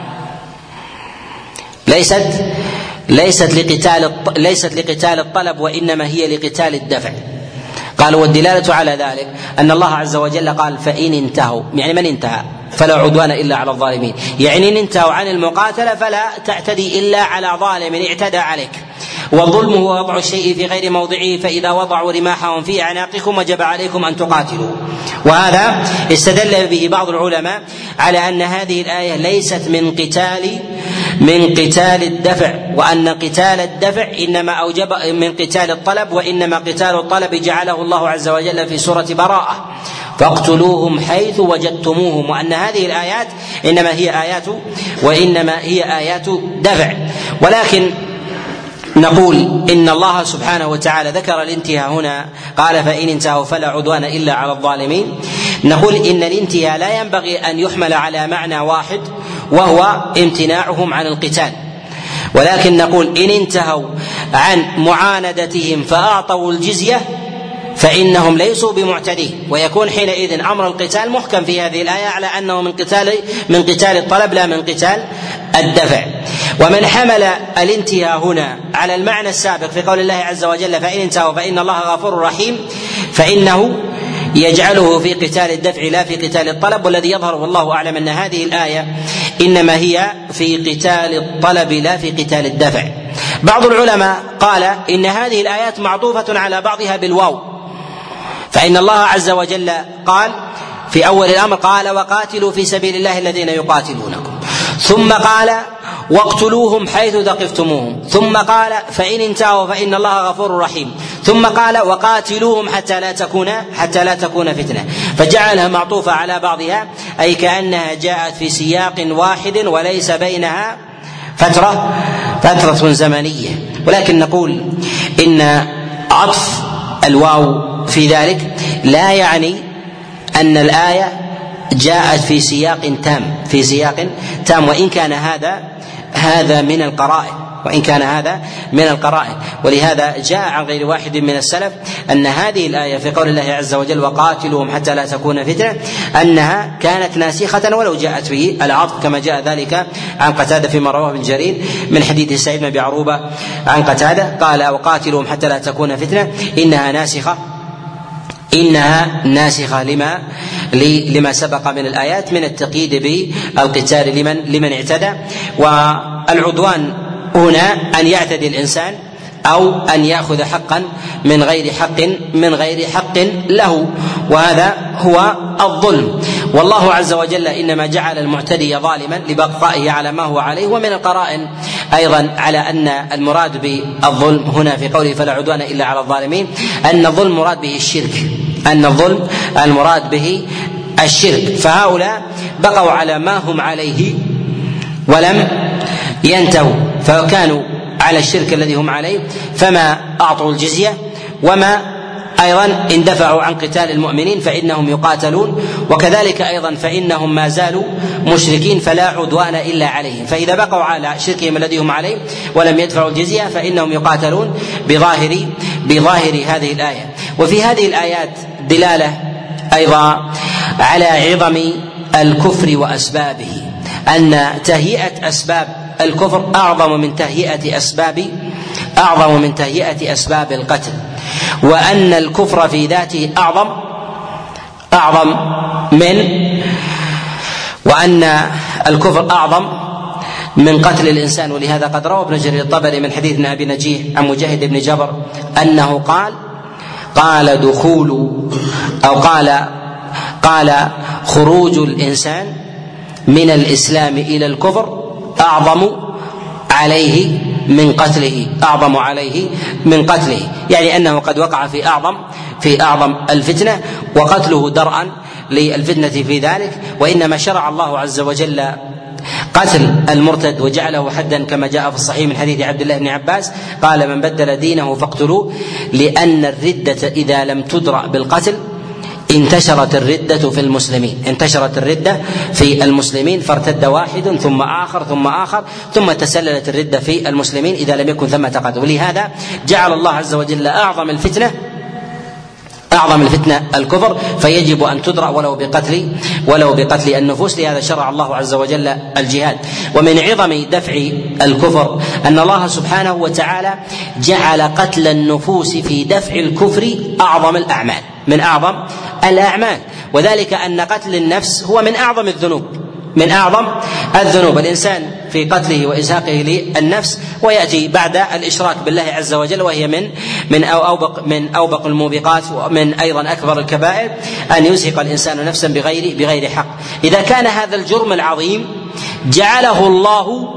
ليست لقتال الطلب، وإنما هي لقتال الدفع. قال: والدلالة على ذلك أن الله عز وجل قال: فإن انتهوا، يعني من انتهى فلا عدوان إلا على الظالمين، يعني إن انتهوا عن المقاتلة فلا تعتدي إلا على ظالم اعتدى عليك. والظلم هو وضع الشيء في غير موضعه، فإذا وضعوا رماحهم في أعناقكم وجب عليكم أن تقاتلوا. وهذا استدل به بعض العلماء على أن هذه الآية ليست من قتال الدفع، وأن قتال الدفع إنما أوجب من قتال الطلب، وإنما قتال الطلب جعله الله عز وجل في سورة براءة: فاقتلوهم حيث وجدتموهم. وأن هذه الآيات إنما هي آيات دفع. ولكن نقول إن الله سبحانه وتعالى ذكر الانتهاء هنا، قال: فإن انتهوا فلا عدوان إلا على الظالمين. نقول إن الانتهاء لا ينبغي أن يحمل على معنى واحد، وهو امتناعهم عن القتال، ولكن نقول إن انتهوا عن معاندتهم فأعطوا الجزية فإنهم ليسوا بمعتدين، ويكون حينئذ أمر القتال محكم في هذه الآية على أنه من قتال الطلب لا من قتال الدفع. ومن حمل الانتهاء هنا على المعنى السابق في قول الله عز وجل فإن انتهوا فإن الله غفور رحيم، فإنه يجعله في قتال الدفع لا في قتال الطلب، والذي يظهر والله أعلم أن هذه الآية إنما هي في قتال الطلب لا في قتال الدفع. بعض العلماء قال إن هذه الآيات معطوفة على بعضها بالواو، فإن الله عز وجل قال في أول الأمر قال وقاتلوا في سبيل الله الذين يقاتلونكم، ثم قال واقتلوهم حيث ثقفتموهم، ثم قال فإن انتهوا فإن الله غفور رحيم، ثم قال وقاتلوهم حتى لا تكون فتنة، فجعلها معطوفة على بعضها، أي كأنها جاءت في سياق واحد وليس بينها فترة زمنية. ولكن نقول إن عطف الواو في ذلك لا يعني أن الآية جاءت في سياق تام، وإن كان هذا من القرائن، ولهذا جاء عن غير واحد من السلف أن هذه الآية في قول الله عز وجل وقاتلوهم حتى لا تكون فتنة أنها كانت ناسخة ولو جاءت به العطف، كما جاء ذلك عن قتادة فيما رواه ابن جرير من حديث سعيد بن أبي عروبة عن قتادة قال وقاتلوهم حتى لا تكون فتنة إنها ناسخة لما سبق من الآيات من التقييد بالقتال لمن اعتدى. والعدوان هنا أن يعتدي الإنسان أو أن يأخذ حقا من غير حق له، وهذا هو الظلم. والله عز وجل إنما جعل المعتدي ظالما لبقائه على ما هو عليه. ومن القرائن أيضا على أن المراد بالظلم هنا في قوله فلا عدوان إلا على الظالمين أن الظلم المراد به الشرك، فهؤلاء بقوا على ما هم عليه ولم ينتهوا، فكانوا على الشرك الذي هم عليه فما أعطوا الجزية، وما أيضا اندفعوا عن قتال المؤمنين فإنهم يقاتلون، وكذلك أيضا فإنهم ما زالوا مشركين فلا عدوان إلا عليهم، فإذا بقوا على شركهم الذي هم عليه ولم يدفعوا الجزية فإنهم يقاتلون بظاهر هذه الآية. وفي هذه الآيات دلالة أيضا على عظم الكفر وأسبابه، أن تهيئة أسباب الكفر أعظم من تهيئة أسباب القتل، وأن الكفر في ذاته أعظم من قتل الإنسان. ولهذا قد روى ابن جرير الطبري من حديث أبي نجيح عن مجاهد بن جبر أنه قال خروج الإنسان من الإسلام إلى الكفر أعظم عليه من قتله، يعني أنه قد وقع في أعظم الفتنة، وقتله درءا للفتنة في ذلك. وإنما شرع الله عز وجل قتل المرتد وجعله حدا كما جاء في الصحيح من حديث عبد الله بن عباس قال من بدل دينه فاقتلوه، لأن الردة إذا لم تدرأ بالقتل انتشرت الردة في المسلمين فارتد واحد ثم آخر ثم تسللت الردة في المسلمين إذا لم يكن ثمة قتل. ولهذا جعل الله عز وجل أعظم الفتنة الكفر، فيجب أن تدرأ ولو بقتل النفوس. لهذا شرع الله عز وجل الجهاد. ومن عظم دفع الكفر أن الله سبحانه وتعالى جعل قتل النفوس في دفع الكفر من أعظم الأعمال، وذلك أن قتل النفس هو من أعظم الذنوب. الإنسان في قتله وإزهاقه للنفس ويأتي بعد الإشراك بالله عز وجل، وهي من أوبق الموبقات، ومن أيضا أكبر الكبائر أن يزهق الإنسان نفسا بغير حق. إذا كان هذا الجرم العظيم جعله الله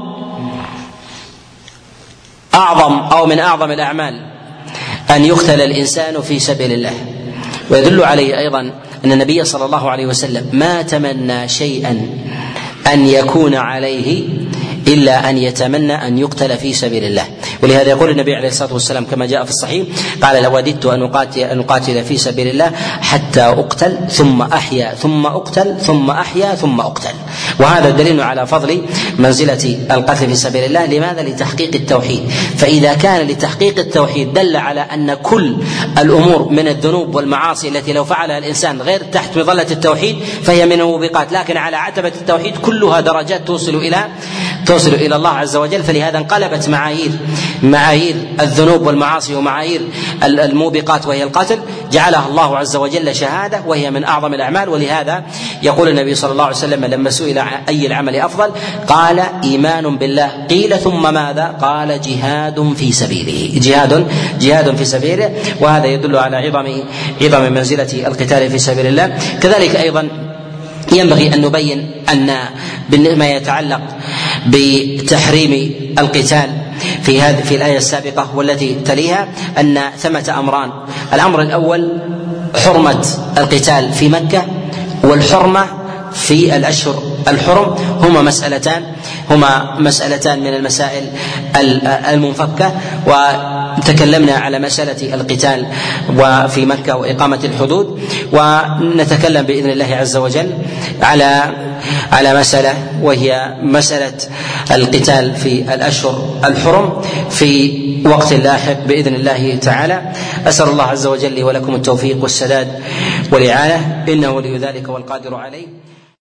أعظم أو من أعظم الأعمال أن يقتل الإنسان في سبيل الله. ويدل عليه أيضا أن النبي صلى الله عليه وسلم ما تمنى شيئا أن يكون عليه إلا أن يتمنى أن يقتل في سبيل الله. ولهذا يقول النبي عليه الصلاة والسلام كما جاء في الصحيح قال: لوددت أن أقاتل في سبيل الله حتى أقتل ثم أحيا ثم أقتل ثم أحيا ثم أقتل. وهذا دليل على فضل منزلة القتل في سبيل الله. لماذا؟ لتحقيق التوحيد. فإذا كان لتحقيق التوحيد دل على أن كل الأمور من الذنوب والمعاصي التي لو فعلها الإنسان غير تحت مظلة التوحيد فهي من الموبقات، لكن على عتبة التوحيد كلها درجات توصل إلى الله عز وجل. فلهذا انقلبت معايير الذنوب والمعاصي ومعايير الموبقات وهي القتل جعلها الله عز وجل شهادة وهي من أعظم الأعمال. ولهذا يقول النبي صلى الله عليه وسلم لما سئل أي العمل أفضل قال: إيمان بالله. قيل: ثم ماذا؟ قال: جهاد في سبيله. جهاد في سبيله. وهذا يدل على عظم منزلة القتال في سبيل الله. كذلك أيضا ينبغي أن نبين أن ما يتعلق بتحريم القتال في الآية السابقة والتي تليها أن ثمة أمران: الأمر الأول حرمة القتال في مكة، والحرمة في الأشهر الحرم. هما مسألتان من المسائل المنفكة. وتكلمنا على مسألة القتال وفي مكة وإقامة الحدود، ونتكلم بإذن الله عز وجل على مسألة وهي مسألة القتال في الأشهر الحرم في وقت لاحق بإذن الله تعالى. أسأل الله عز وجل ولكم التوفيق والسداد والإعانة، إنه ولي ذلك والقادر عليه.